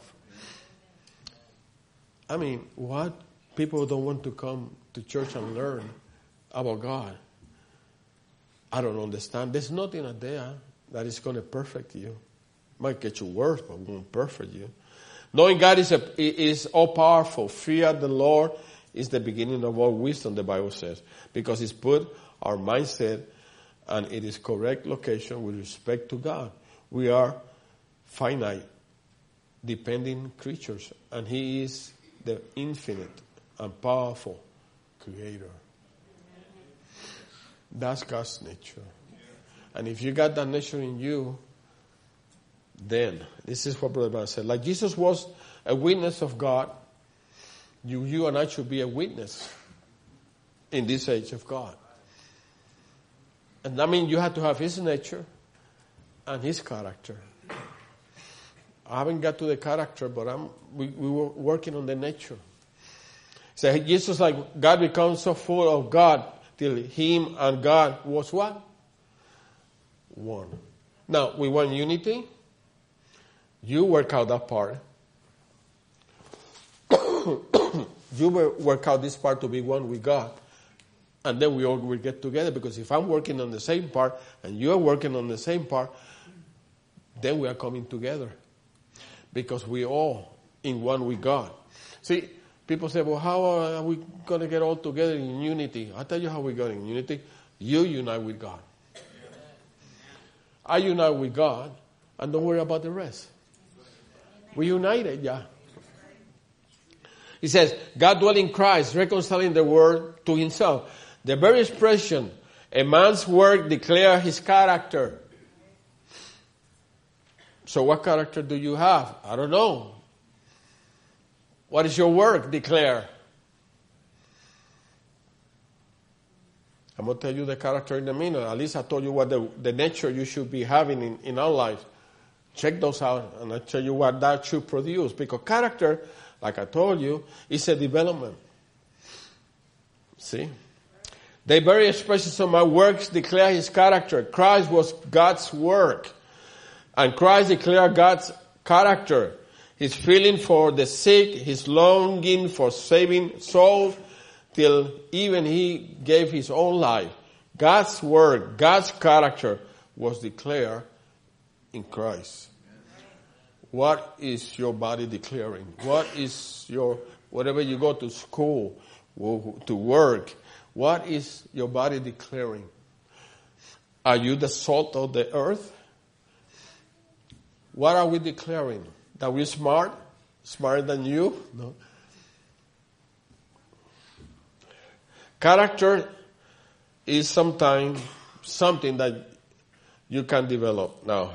I mean, what? People don't want to come to church and learn about God. I don't understand. There's nothing out there that is going to perfect you. Might get you worse, but won't perfect you. Knowing God is all powerful. Fear the Lord is the beginning of all wisdom, the Bible says. Because it's put our mindset and it is correct location with respect to God. We are finite, dependent creatures. And he is the infinite and powerful creator. That's God's nature. And if you got that nature in you, then, this is what Brother Brown said, like Jesus was a witness of God, you and I should be a witness in this age of God. And I mean, you have to have his nature and his character. I haven't got to the character, but we were working on the nature. So Jesus, like God, becomes so full of God till him and God was what? One. Now, we want unity. You work out that part. You work out this part to be one with God. And then we all will get together, because if I'm working on the same part and you're working on the same part, then we are coming together. Because we all in one with God. See, people say, well, how are we going to get all together in unity? I'll tell you how we got in unity. You unite with God. I unite with God, and don't worry about the rest. We united, yeah. He says, God dwelt in Christ, reconciling the world to himself. The very expression, a man's work declares his character. So what character do you have? I don't know. What is your work declare? I'm going to tell you the character in a minute. At least I told you what the nature you should be having in our lives. Check those out, and I'll tell you what that should produce. Because character, like I told you, is a development. See? The very expressions of my works declare his character. Christ was God's work. And Christ declared God's character. His feeling for the sick, his longing for saving souls, till even he gave his own life. God's work, God's character was declared in Christ. What is your body declaring? What is whatever you go to school, to work, what is your body declaring? Are you the salt of the earth? What are we declaring? That we're smart? Smarter than you? No. Character is sometimes something that you can develop. Now,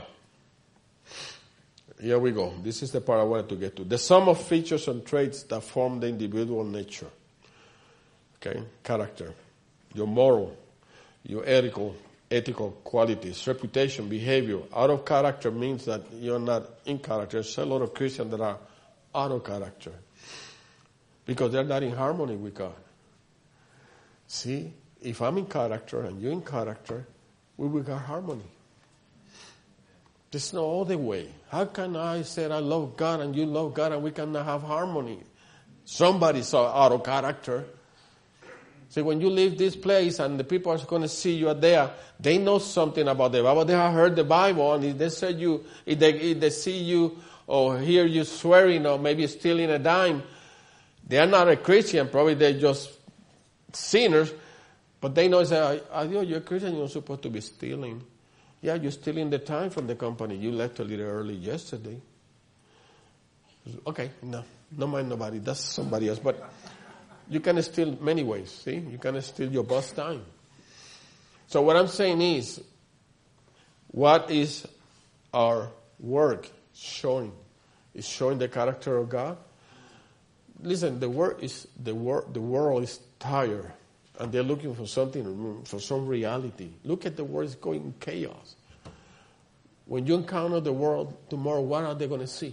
here we go. This is the part I wanted to get to. The sum of features and traits that form the individual nature. Okay, character. Your moral, your ethical qualities, reputation, behavior. Out of character means that you're not in character. There's a lot of Christians that are out of character because they're not in harmony with God. See, if I'm in character and you're in character, we will have harmony. There's no other way. How can I say I love God and you love God and we cannot have harmony? Somebody's out of character. See, when you leave this place and the people are going to see you there, they know something about the Bible. They have heard the Bible, and if they say if they see you or hear you swearing or maybe stealing a dime, they are not a Christian. Probably they're just sinners, but they know, say, you're a Christian, you're not supposed to be stealing. Yeah, you're stealing the time from the company. You left a little early yesterday. Okay, no mind nobody. That's somebody else. But you can steal many ways, see? You can steal your boss time. So what I'm saying is, what is our work showing? Is showing the character of God? Listen, the world is tired, and they're looking for something, for some reality. Look at the world, it's going in chaos. When you encounter the world tomorrow, what are they going to see?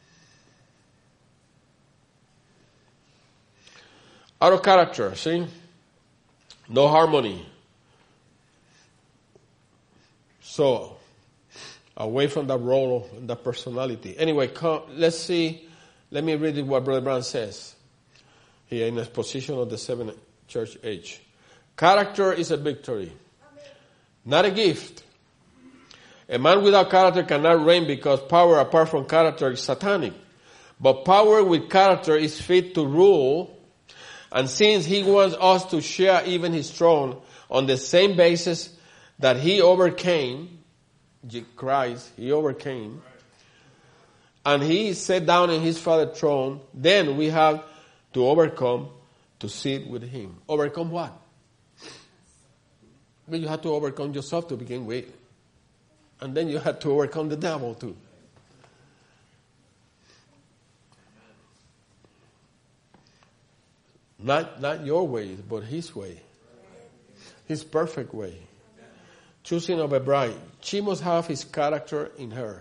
Out of character, see? No harmony. So, away from that role, that personality. Anyway, let's see. Let me read what Brother Brown says here in exposition of the 7th church age. Character is a victory, not a gift. A man without character cannot reign because power apart from character is satanic. But power with character is fit to rule. And since he wants us to share even his throne on the same basis that he overcame, Christ, he overcame, and he sat down in his Father's throne, then we have to overcome to sit with him. Overcome what? Well, you have to overcome yourself to begin with. And then you have to overcome the devil too. Not your way, but his way. His perfect way. Choosing of a bride. She must have his character in her.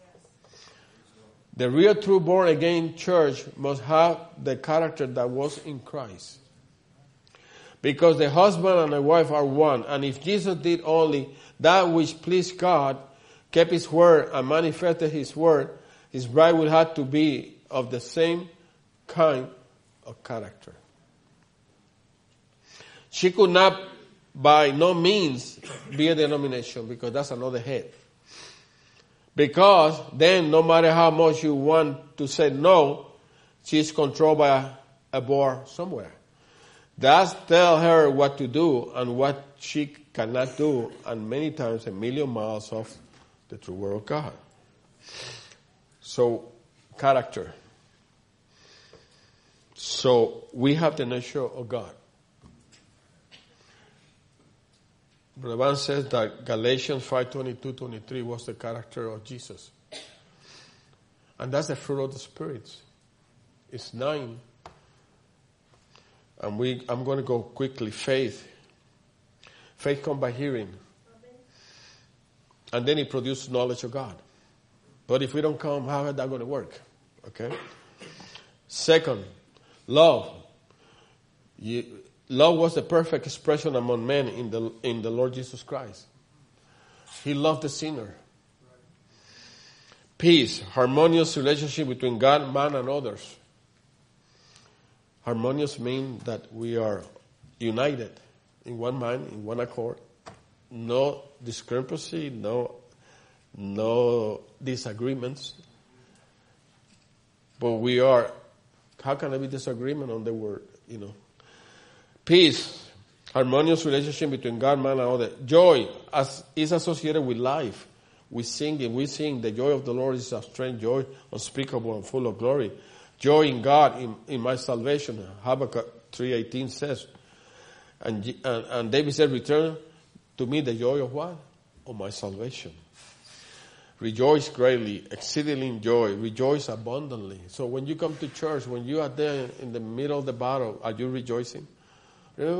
The real true born again church must have the character that was in Christ. Because the husband and the wife are one. And if Jesus did only that which pleased God, kept his word and manifested his word, his bride will have to be of the same kind of character. She could not by no means be a denomination because that's another head. Because then no matter how much you want to say no, she's controlled by a board somewhere. That's tell her what to do and what she cannot do, and many times a million miles off the true word of God. So, character. So, we have the nature of God. Brother Van says that Galatians 5:22-23 was the character of Jesus. And that's the fruit of the Spirit. It's 9. And I'm going to go quickly. Faith. Faith comes by hearing. And then it produces knowledge of God. But if we don't come, how is that going to work? Okay? Second, love. Love was the perfect expression among men in the Lord Jesus Christ. He loved the sinner. Peace, harmonious relationship between God, man, and others. Harmonious means that we are united in one mind, in one accord. No discrepancy, no disagreements. But we are, how can there be disagreement on the word, Peace, harmonious relationship between God, man, and others. Joy is associated with life. We sing, the joy of the Lord is our strength, joy unspeakable and full of glory. Joy in God, in my salvation. Habakkuk 3:18 says. And David said, return to me the joy of what? Of my salvation. Rejoice greatly, exceedingly in joy. Rejoice abundantly. So when you come to church, when you are there in the middle of the battle, are you rejoicing? Remember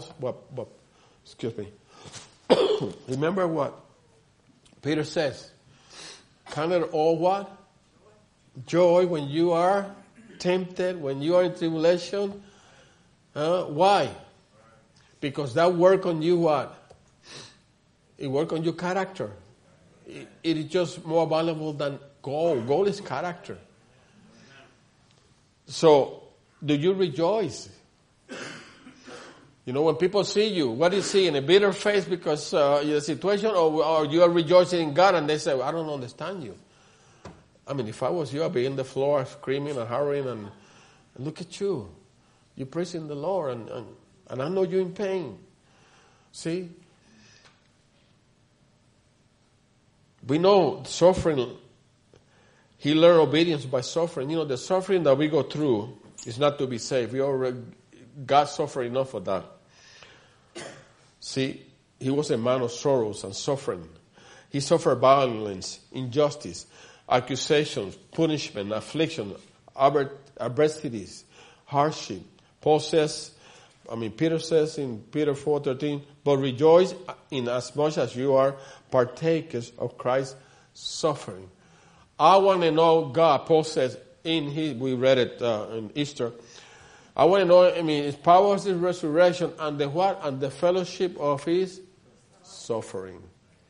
Remember what Peter says. Count it all what? Joy when you are tempted, when you are in tribulation. Why? Because that work on you what? It work on your character. It is just more valuable than gold. Gold is character. So, do you rejoice? When people see you, what do you see? In a bitter face because your situation, or you are rejoicing in God and they say, I don't understand you. I mean, if I was you, I'd be in the floor screaming and hurrying and look at you. You're praising the Lord and I know you're in pain. See? We know suffering, he learned obedience by suffering. The suffering that we go through is not to be saved. God suffered enough for that. See, he was a man of sorrows and suffering. He suffered violence, injustice, accusations, punishment, affliction, adversities, hardship. Peter says in Peter 4:13, but rejoice in as much as you are partakers of Christ's suffering. I want to know God. Paul says we read it in Easter. I want to know, his power of his resurrection and the what? And the fellowship of his suffering.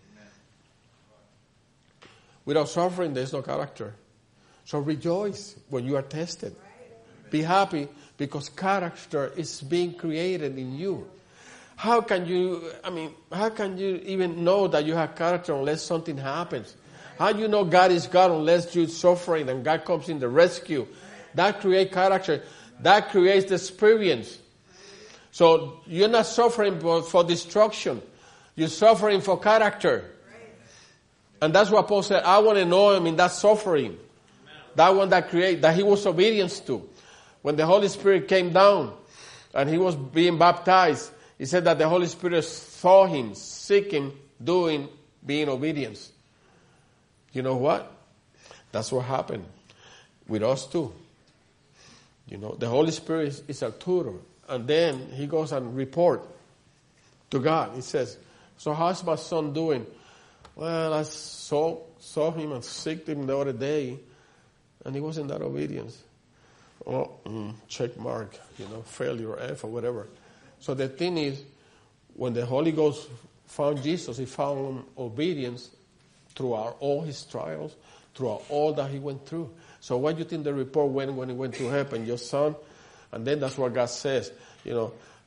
Without suffering, there's no character. So rejoice when you are tested. Be happy because character is being created in you. How can you even know that you have character unless something happens? How do you know God is God unless you're suffering and God comes in the rescue? That creates character. That creates the experience. So you're not suffering for destruction. You're suffering for character. And that's what Paul said. I want to know him in that suffering. That one that he was obedient to. When the Holy Spirit came down and he was being baptized, he said that the Holy Spirit saw him seeking, being obedient. You know what? That's what happened with us too. The Holy Spirit is our tutor. And then he goes and report to God. He says, so how's my son doing? Well, I saw him and seeked him the other day, and he wasn't that obedient. Check mark, failure, F or whatever. So the thing is, when the Holy Ghost found Jesus, he found obedience throughout all his trials, throughout all that he went through. So what do you think the report when he went to heaven? Your son? And then that's what God says,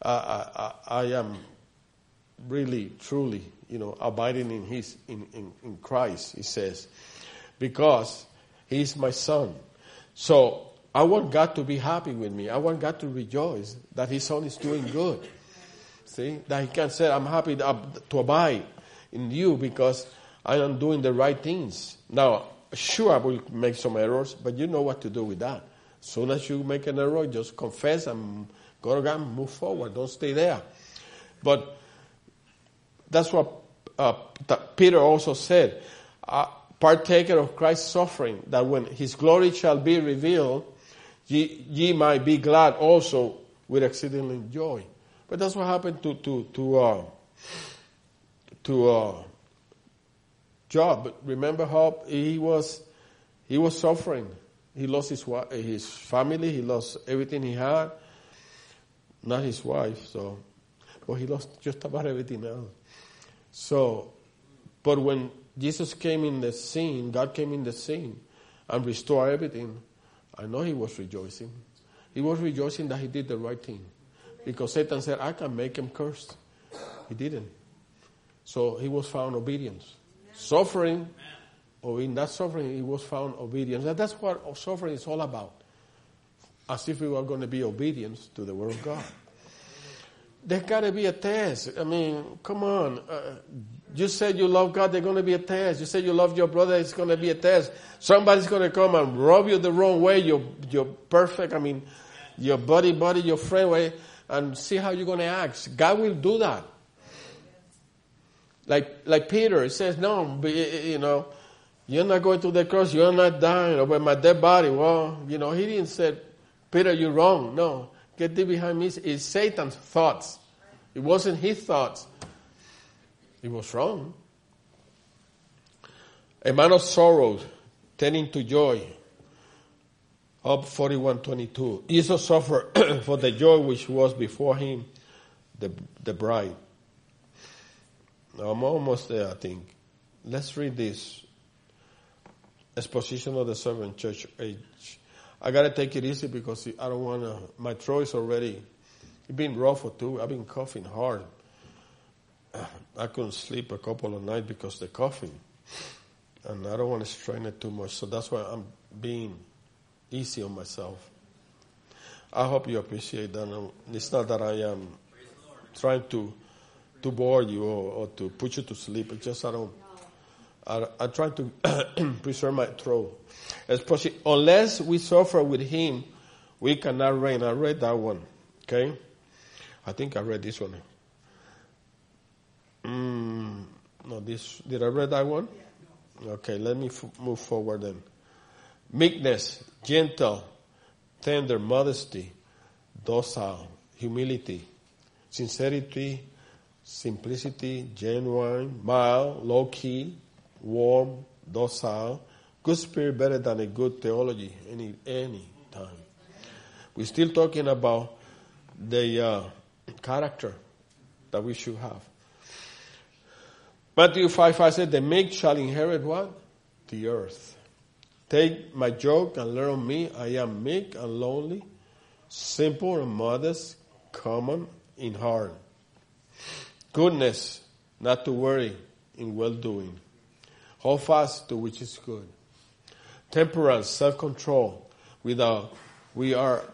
I am really, truly, abiding in Christ, he says, because he's my son. So I want God to be happy with me. I want God to rejoice that his son is doing good. See, that he can say, I'm happy to abide in you because I am doing the right things. Now, sure, I will make some errors, but you know what to do with that. As soon as you make an error, just confess and go to God and move forward. Don't stay there. But that's what Peter also said. Partaker of Christ's suffering, that when his glory shall be revealed, ye might be glad also with exceeding joy. But that's what happened to Job. But remember how he was suffering. He lost his family. He lost everything he had. Not his wife. But he lost just about everything else. But when Jesus came in the scene, God came in the scene and restored everything, I know he was rejoicing. He was rejoicing that he did the right thing. Because Satan said, I can make him cursed. He didn't. So he was found obedience. Suffering, or in that suffering, he was found obedience. And that's what suffering is all about. As if we were going to be obedient to the Word of God. There's got to be a test. I mean, come on. You said you love God, there's going to be a test. You said you love your brother, it's going to be a test. Somebody's going to come and rub you the wrong way. You're perfect. I mean, your buddy, your friend way, and see how you're going to act. God will do that. Like Peter, it says, no, you're not going to the cross, you're not dying, or with my dead body. Well, he didn't say, Peter, you're wrong. No, get thee behind me. It's Satan's thoughts. It wasn't his thoughts. He was wrong. A man of sorrows, turning to joy. Up 41:22. Jesus suffered for the joy which was before him, the bride. Now I'm almost there, I think. Let's read this. Exposition of the Servant Church Age. I gotta take it easy because I don't wanna, my throat is already, it's been rough for 2. I've been coughing hard. I couldn't sleep a couple of nights because of the coughing. And I don't want to strain it too much. So that's why I'm being easy on myself. I hope you appreciate that. It's not that I am trying to bore you or to put you to sleep. It's just I try to preserve my throat. Unless we suffer with him, we cannot reign. I read that one. Okay? I think I read this one. No, did I read that one? Okay, let me move forward then. Meekness, gentle, tender, modesty, docile, humility, sincerity, simplicity, genuine, mild, low-key, warm, docile, good spirit better than a good theology any time. We're still talking about the character that we should have. Matthew 5:5 said, the meek shall inherit what? The earth. Take my yoke and learn of me. I am meek and lowly, simple and modest, common in heart. Goodness, not to worry in well-doing. Hold fast to which is good. Temperance, self-control, without we are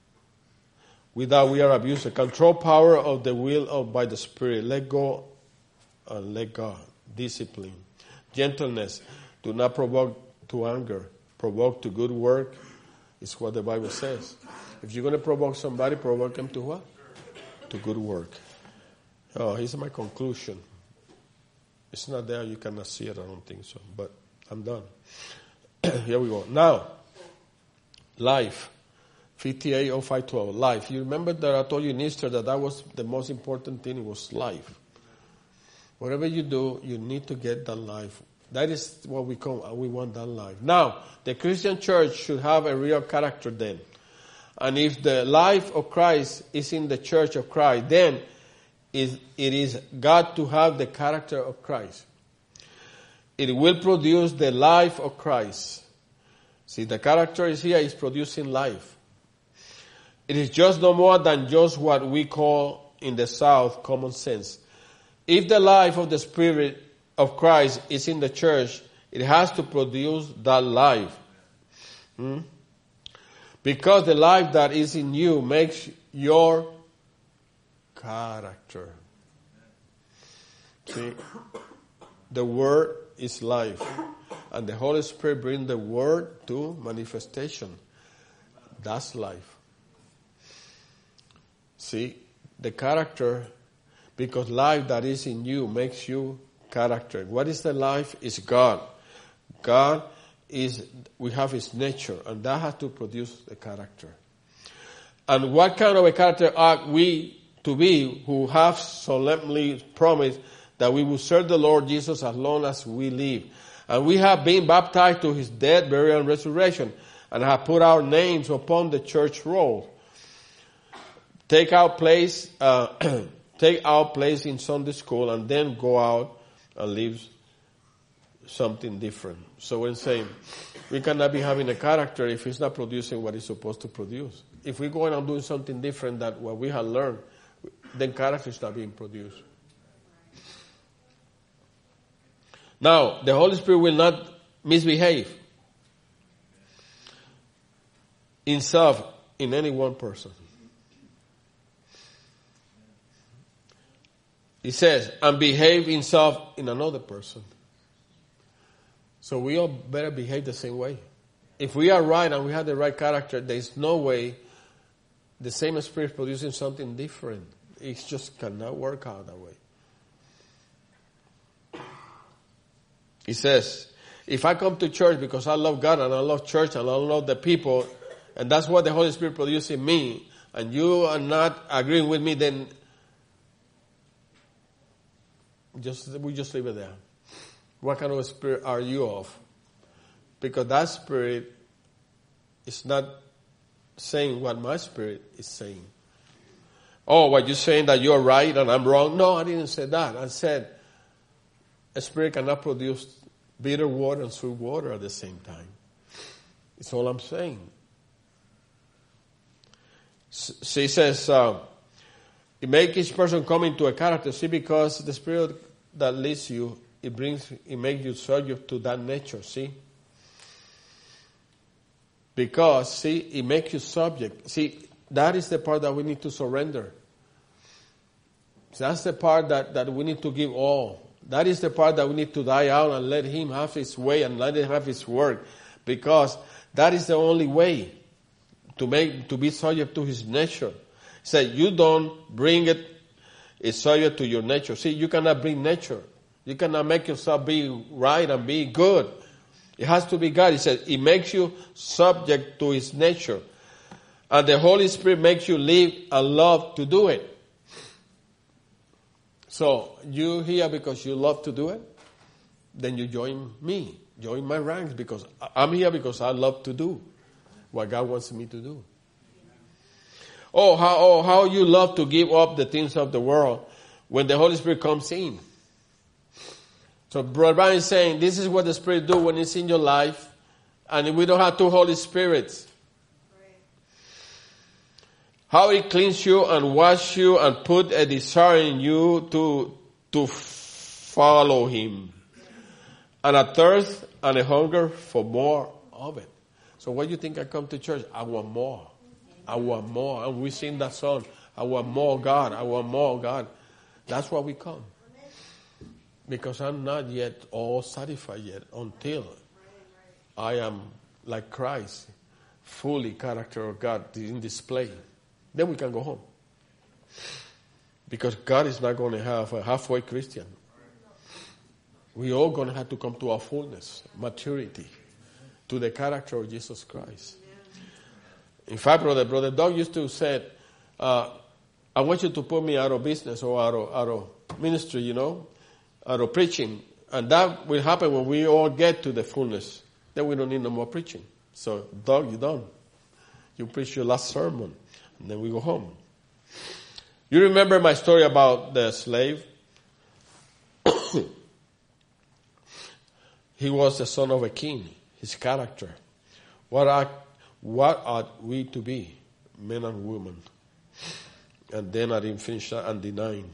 abused. Control power of the will by the Spirit. Let go and let God. Discipline. Gentleness. Do not provoke to anger. Provoke to good work. It's what the Bible says. If you're going to provoke somebody, provoke them to what? To good work. Oh, here's my conclusion. It's not there. You cannot see it. I don't think so. But I'm done. Here we go. Now, life. 58:05:12. Life. You remember that I told you in Easter that was the most important thing. It was life. Whatever you do, you need to get that life. That is what we want that life. Now, the Christian church should have a real character then. And if the life of Christ is in the church of Christ, then it is God to have the character of Christ. It will produce the life of Christ. See, the character is here, is producing life. It is just no more than just what we call in the South, common sense. If the life of the Spirit of Christ is in the church, it has to produce that life. Because the life that is in you makes your character. See, the Word is life. And the Holy Spirit brings the Word to manifestation. That's life. See, the character, because life that is in you makes you character. What is the life? Is God. God is, we have His nature, and that has to produce the character. And what kind of a character are we to be who have solemnly promised that we will serve the Lord Jesus as long as we live? And we have been baptized to His death, burial, and resurrection, and have put our names upon the church roll. Take our place in Sunday school, and then go out and live something different. So we're saying we cannot be having a character if it's not producing what it's supposed to produce. If we're going and doing something different than what we have learned, then character is not being produced. Now, the Holy Spirit will not misbehave himself in any one person. He says, and behave himself in another person. So we all better behave the same way. If we are right and we have the right character, there is no way the same Spirit is producing something different. It just cannot work out that way. He says, if I come to church because I love God and I love church and I love the people, and that's what the Holy Spirit produces in me, and you are not agreeing with me, then we just leave it there. What kind of a spirit are you of? Because that spirit is not saying what my spirit is saying. Oh, what you're saying that you're right and I'm wrong? No, I didn't say that. I said a spirit cannot produce bitter water and sweet water at the same time. It's all I'm saying. So he says, it makes each person come into a character. See, because the spirit that leads you, it makes you subject to that nature, see? Because, see, it makes you subject. See, that is the part that we need to surrender. That's the part that we need to give all. That is the part that we need to die out and let Him have His way and let Him have His work. Because that is the only way to be subject to His nature. Say, you don't bring it's subject to your nature. See, you cannot bring nature. You cannot make yourself be right and be good. It has to be God. He said, it makes you subject to His nature. And the Holy Spirit makes you live and love to do it. So, you here because you love to do it, then you join me. Join my ranks because I'm here because I love to do what God wants me to do. How you love to give up the things of the world when the Holy Spirit comes in. So Brother Brian is saying, this is what the Spirit do when it's in your life, and we don't have two Holy Spirits. How He cleans you and wash you and put a desire in you to follow Him. And a thirst and a hunger for more of it. So why do you think I come to church? I want more. I want more. And we sing that song. I want more God. I want more God. That's why we come. Because I'm not yet all satisfied yet until I am like Christ, fully character of God in display. Then we can go home. Because God is not going to have a halfway Christian. We all going to have to come to our fullness, maturity, to the character of Jesus Christ. In fact, Brother Doug used to say, I want you to put me out of business or out of ministry, out of preaching. And that will happen when we all get to the fullness. Then we don't need no more preaching. So, Doug, you're done. You preach your last sermon. And then we go home. You remember my story about the slave? He was the son of a king. His character. What ought we to be, men and women? And then I didn't finish that and denying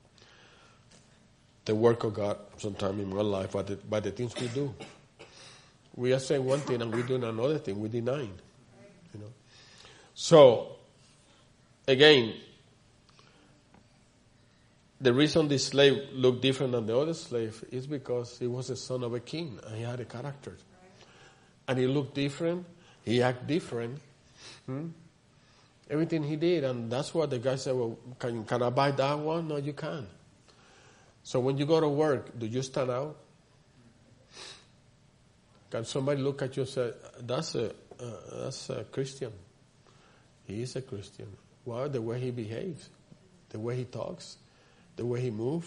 the work of God sometime in my life by the things we do. We are saying one thing and we're doing another thing. We're denying. So, again, the reason this slave looked different than the other slave is because he was the son of a king and he had a character. And he looked different. He acted different. Everything he did. And that's what the guy said, well, can I buy that one? No, you can't. So when you go to work, do you stand out? Can somebody look at you and say, that's a Christian. He is a Christian. Well, the way he behaves, the way he talks, the way he moves.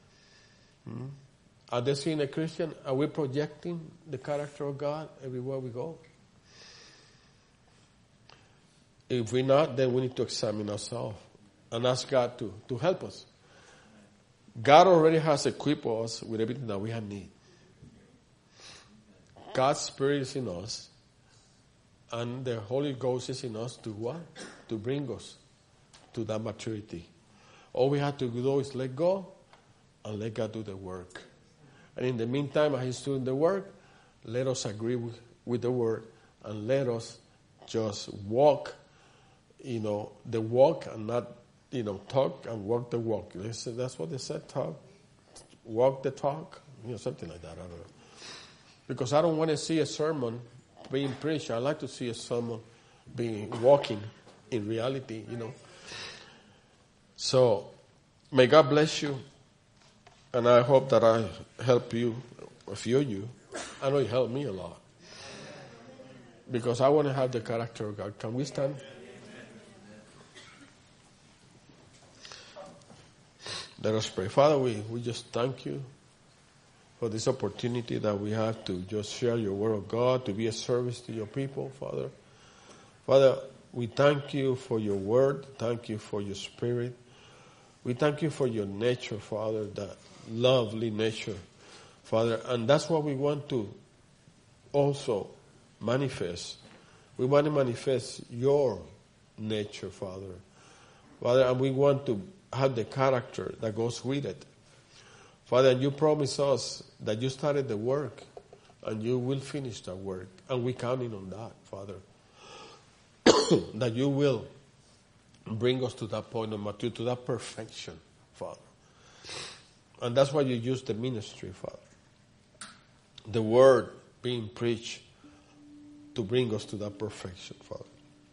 Are they seeing a Christian? Are we projecting the character of God everywhere we go? If we're not, then we need to examine ourselves and ask God to help us. God already has equipped us with everything that we have need. God's Spirit is in us, and the Holy Ghost is in us to what? To bring us to that maturity. All we have to do is let go and let God do the work. And in the meantime, as He's doing the work, let us agree with the Word and let us just walk, the walk and not, talk and walk the walk. That's what they said, talk, walk the talk, something like that. I don't know. Because I don't want to see a sermon being preached. I like to see a sermon being walking in reality, So, may God bless you. And I hope that I help you, a few of you. I know it helped me a lot. Because I want to have the character of God. Can we stand? Let us pray. Father, we just thank you for this opportunity that we have to just share your word of God, to be a service to your people, Father. Father, we thank you for your word. Thank you for your Spirit. We thank you for your nature, Father, that lovely nature, Father. And that's what we want to also manifest. We want to manifest your nature, Father. Father, and we want to have the character that goes with it. Father, and you promise us that you started the work and you will finish that work. And we're counting on that, Father. That you will bring us to that point of maturity, to that perfection, Father. And that's why you use the ministry, Father. The word being preached to bring us to that perfection, Father.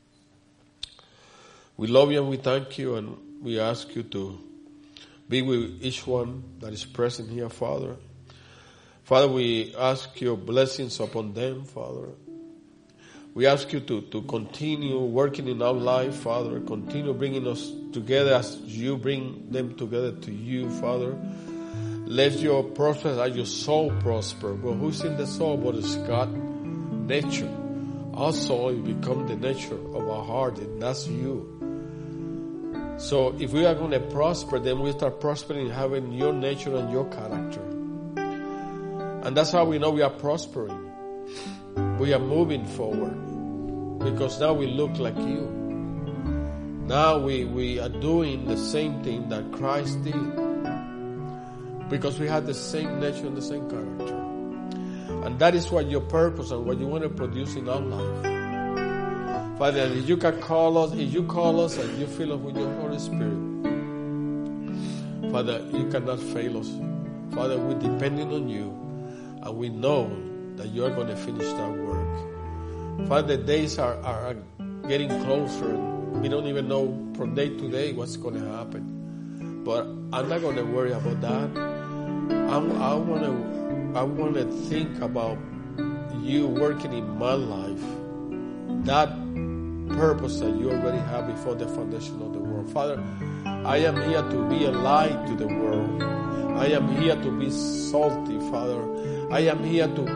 We love you and we thank you, and we ask you to be with each one that is present here, Father. Father, we ask your blessings upon them, Father. We ask you to continue working in our life, Father. Continue bringing us together as you bring them together to you, Father. Let your prosper as your soul prosper. But who's in the soul? But it's God, nature. Our soul will become the nature of our heart, and that's you. So if we are going to prosper, then we start prospering, having your nature and your character. And that's how we know we are prospering. We are moving forward. Because now we look like you. Now we are doing the same thing that Christ did. Because we have the same nature and the same character. And that is what your purpose and what you want to produce in our life. Father, if you can call us, if you call us and you fill us with your Holy Spirit, Father, you cannot fail us. Father, we're depending on you, and we know that you are going to finish that work. Father, the days are getting closer, and we don't even know from day to day what's going to happen. But I'm not going to worry about that. I want to think about you working in my life. That purpose that you already have before the foundation of the world. Father, I am here to be a light to the world. I am here to be salty, Father. I am here to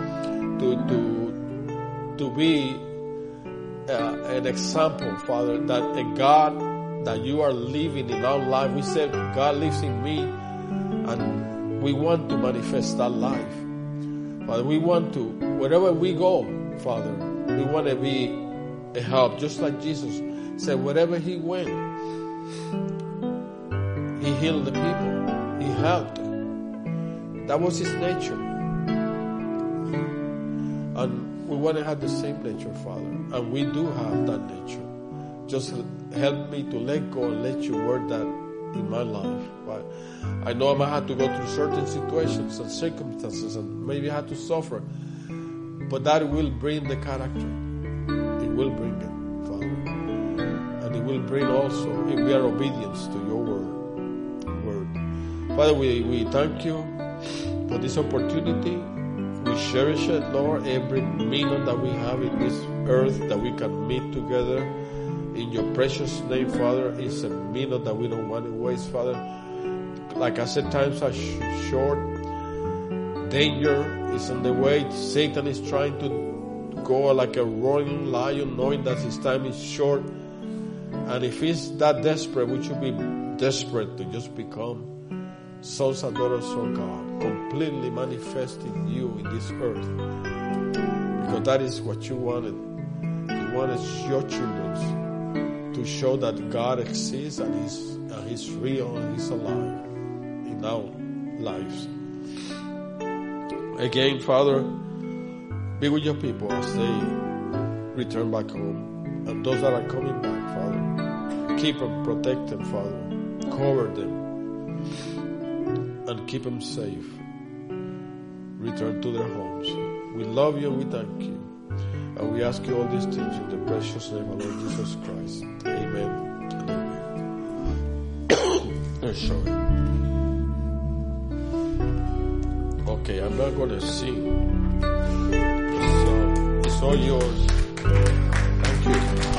be an example, Father, that a God that you are living in our life. We said God lives in me, and we want to manifest that life. Father, we want to, wherever we go, Father, we want to be a help, just like Jesus said, wherever he went, He healed the people. He helped. That was his nature. And we want to have the same nature, Father. And we do have that nature. Just help me to let go and let you work that in my life. But I know I might have to go through certain situations and circumstances and maybe I have to suffer. But that will bring the character. It will bring it, Father. And it will bring also, if we are obedient to your word. Father, we thank you for this opportunity. We cherish it, Lord, every minute that we have in this earth that we can meet together. In your precious name, Father, it's a minute that we don't want to waste, Father. Like I said, times are short. Danger is on the way. Satan is trying to go like a roaring lion, knowing that his time is short. And if he's that desperate, we should be desperate to just become sons and daughters of God, completely manifesting you in this earth. Because that is what you wanted. You wanted your children to show that God exists and He's real and He's alive in our lives. Again, Father, be with your people as they return back home. And those that are coming back, Father, keep them, protect them, Father. Cover them. And keep them safe. Return to their homes. We love you and we thank you. And we ask you all these things in the precious name of Lord Jesus Christ. Amen. Sorry. Okay, I'm not going to sing. So it's all yours. Thank you.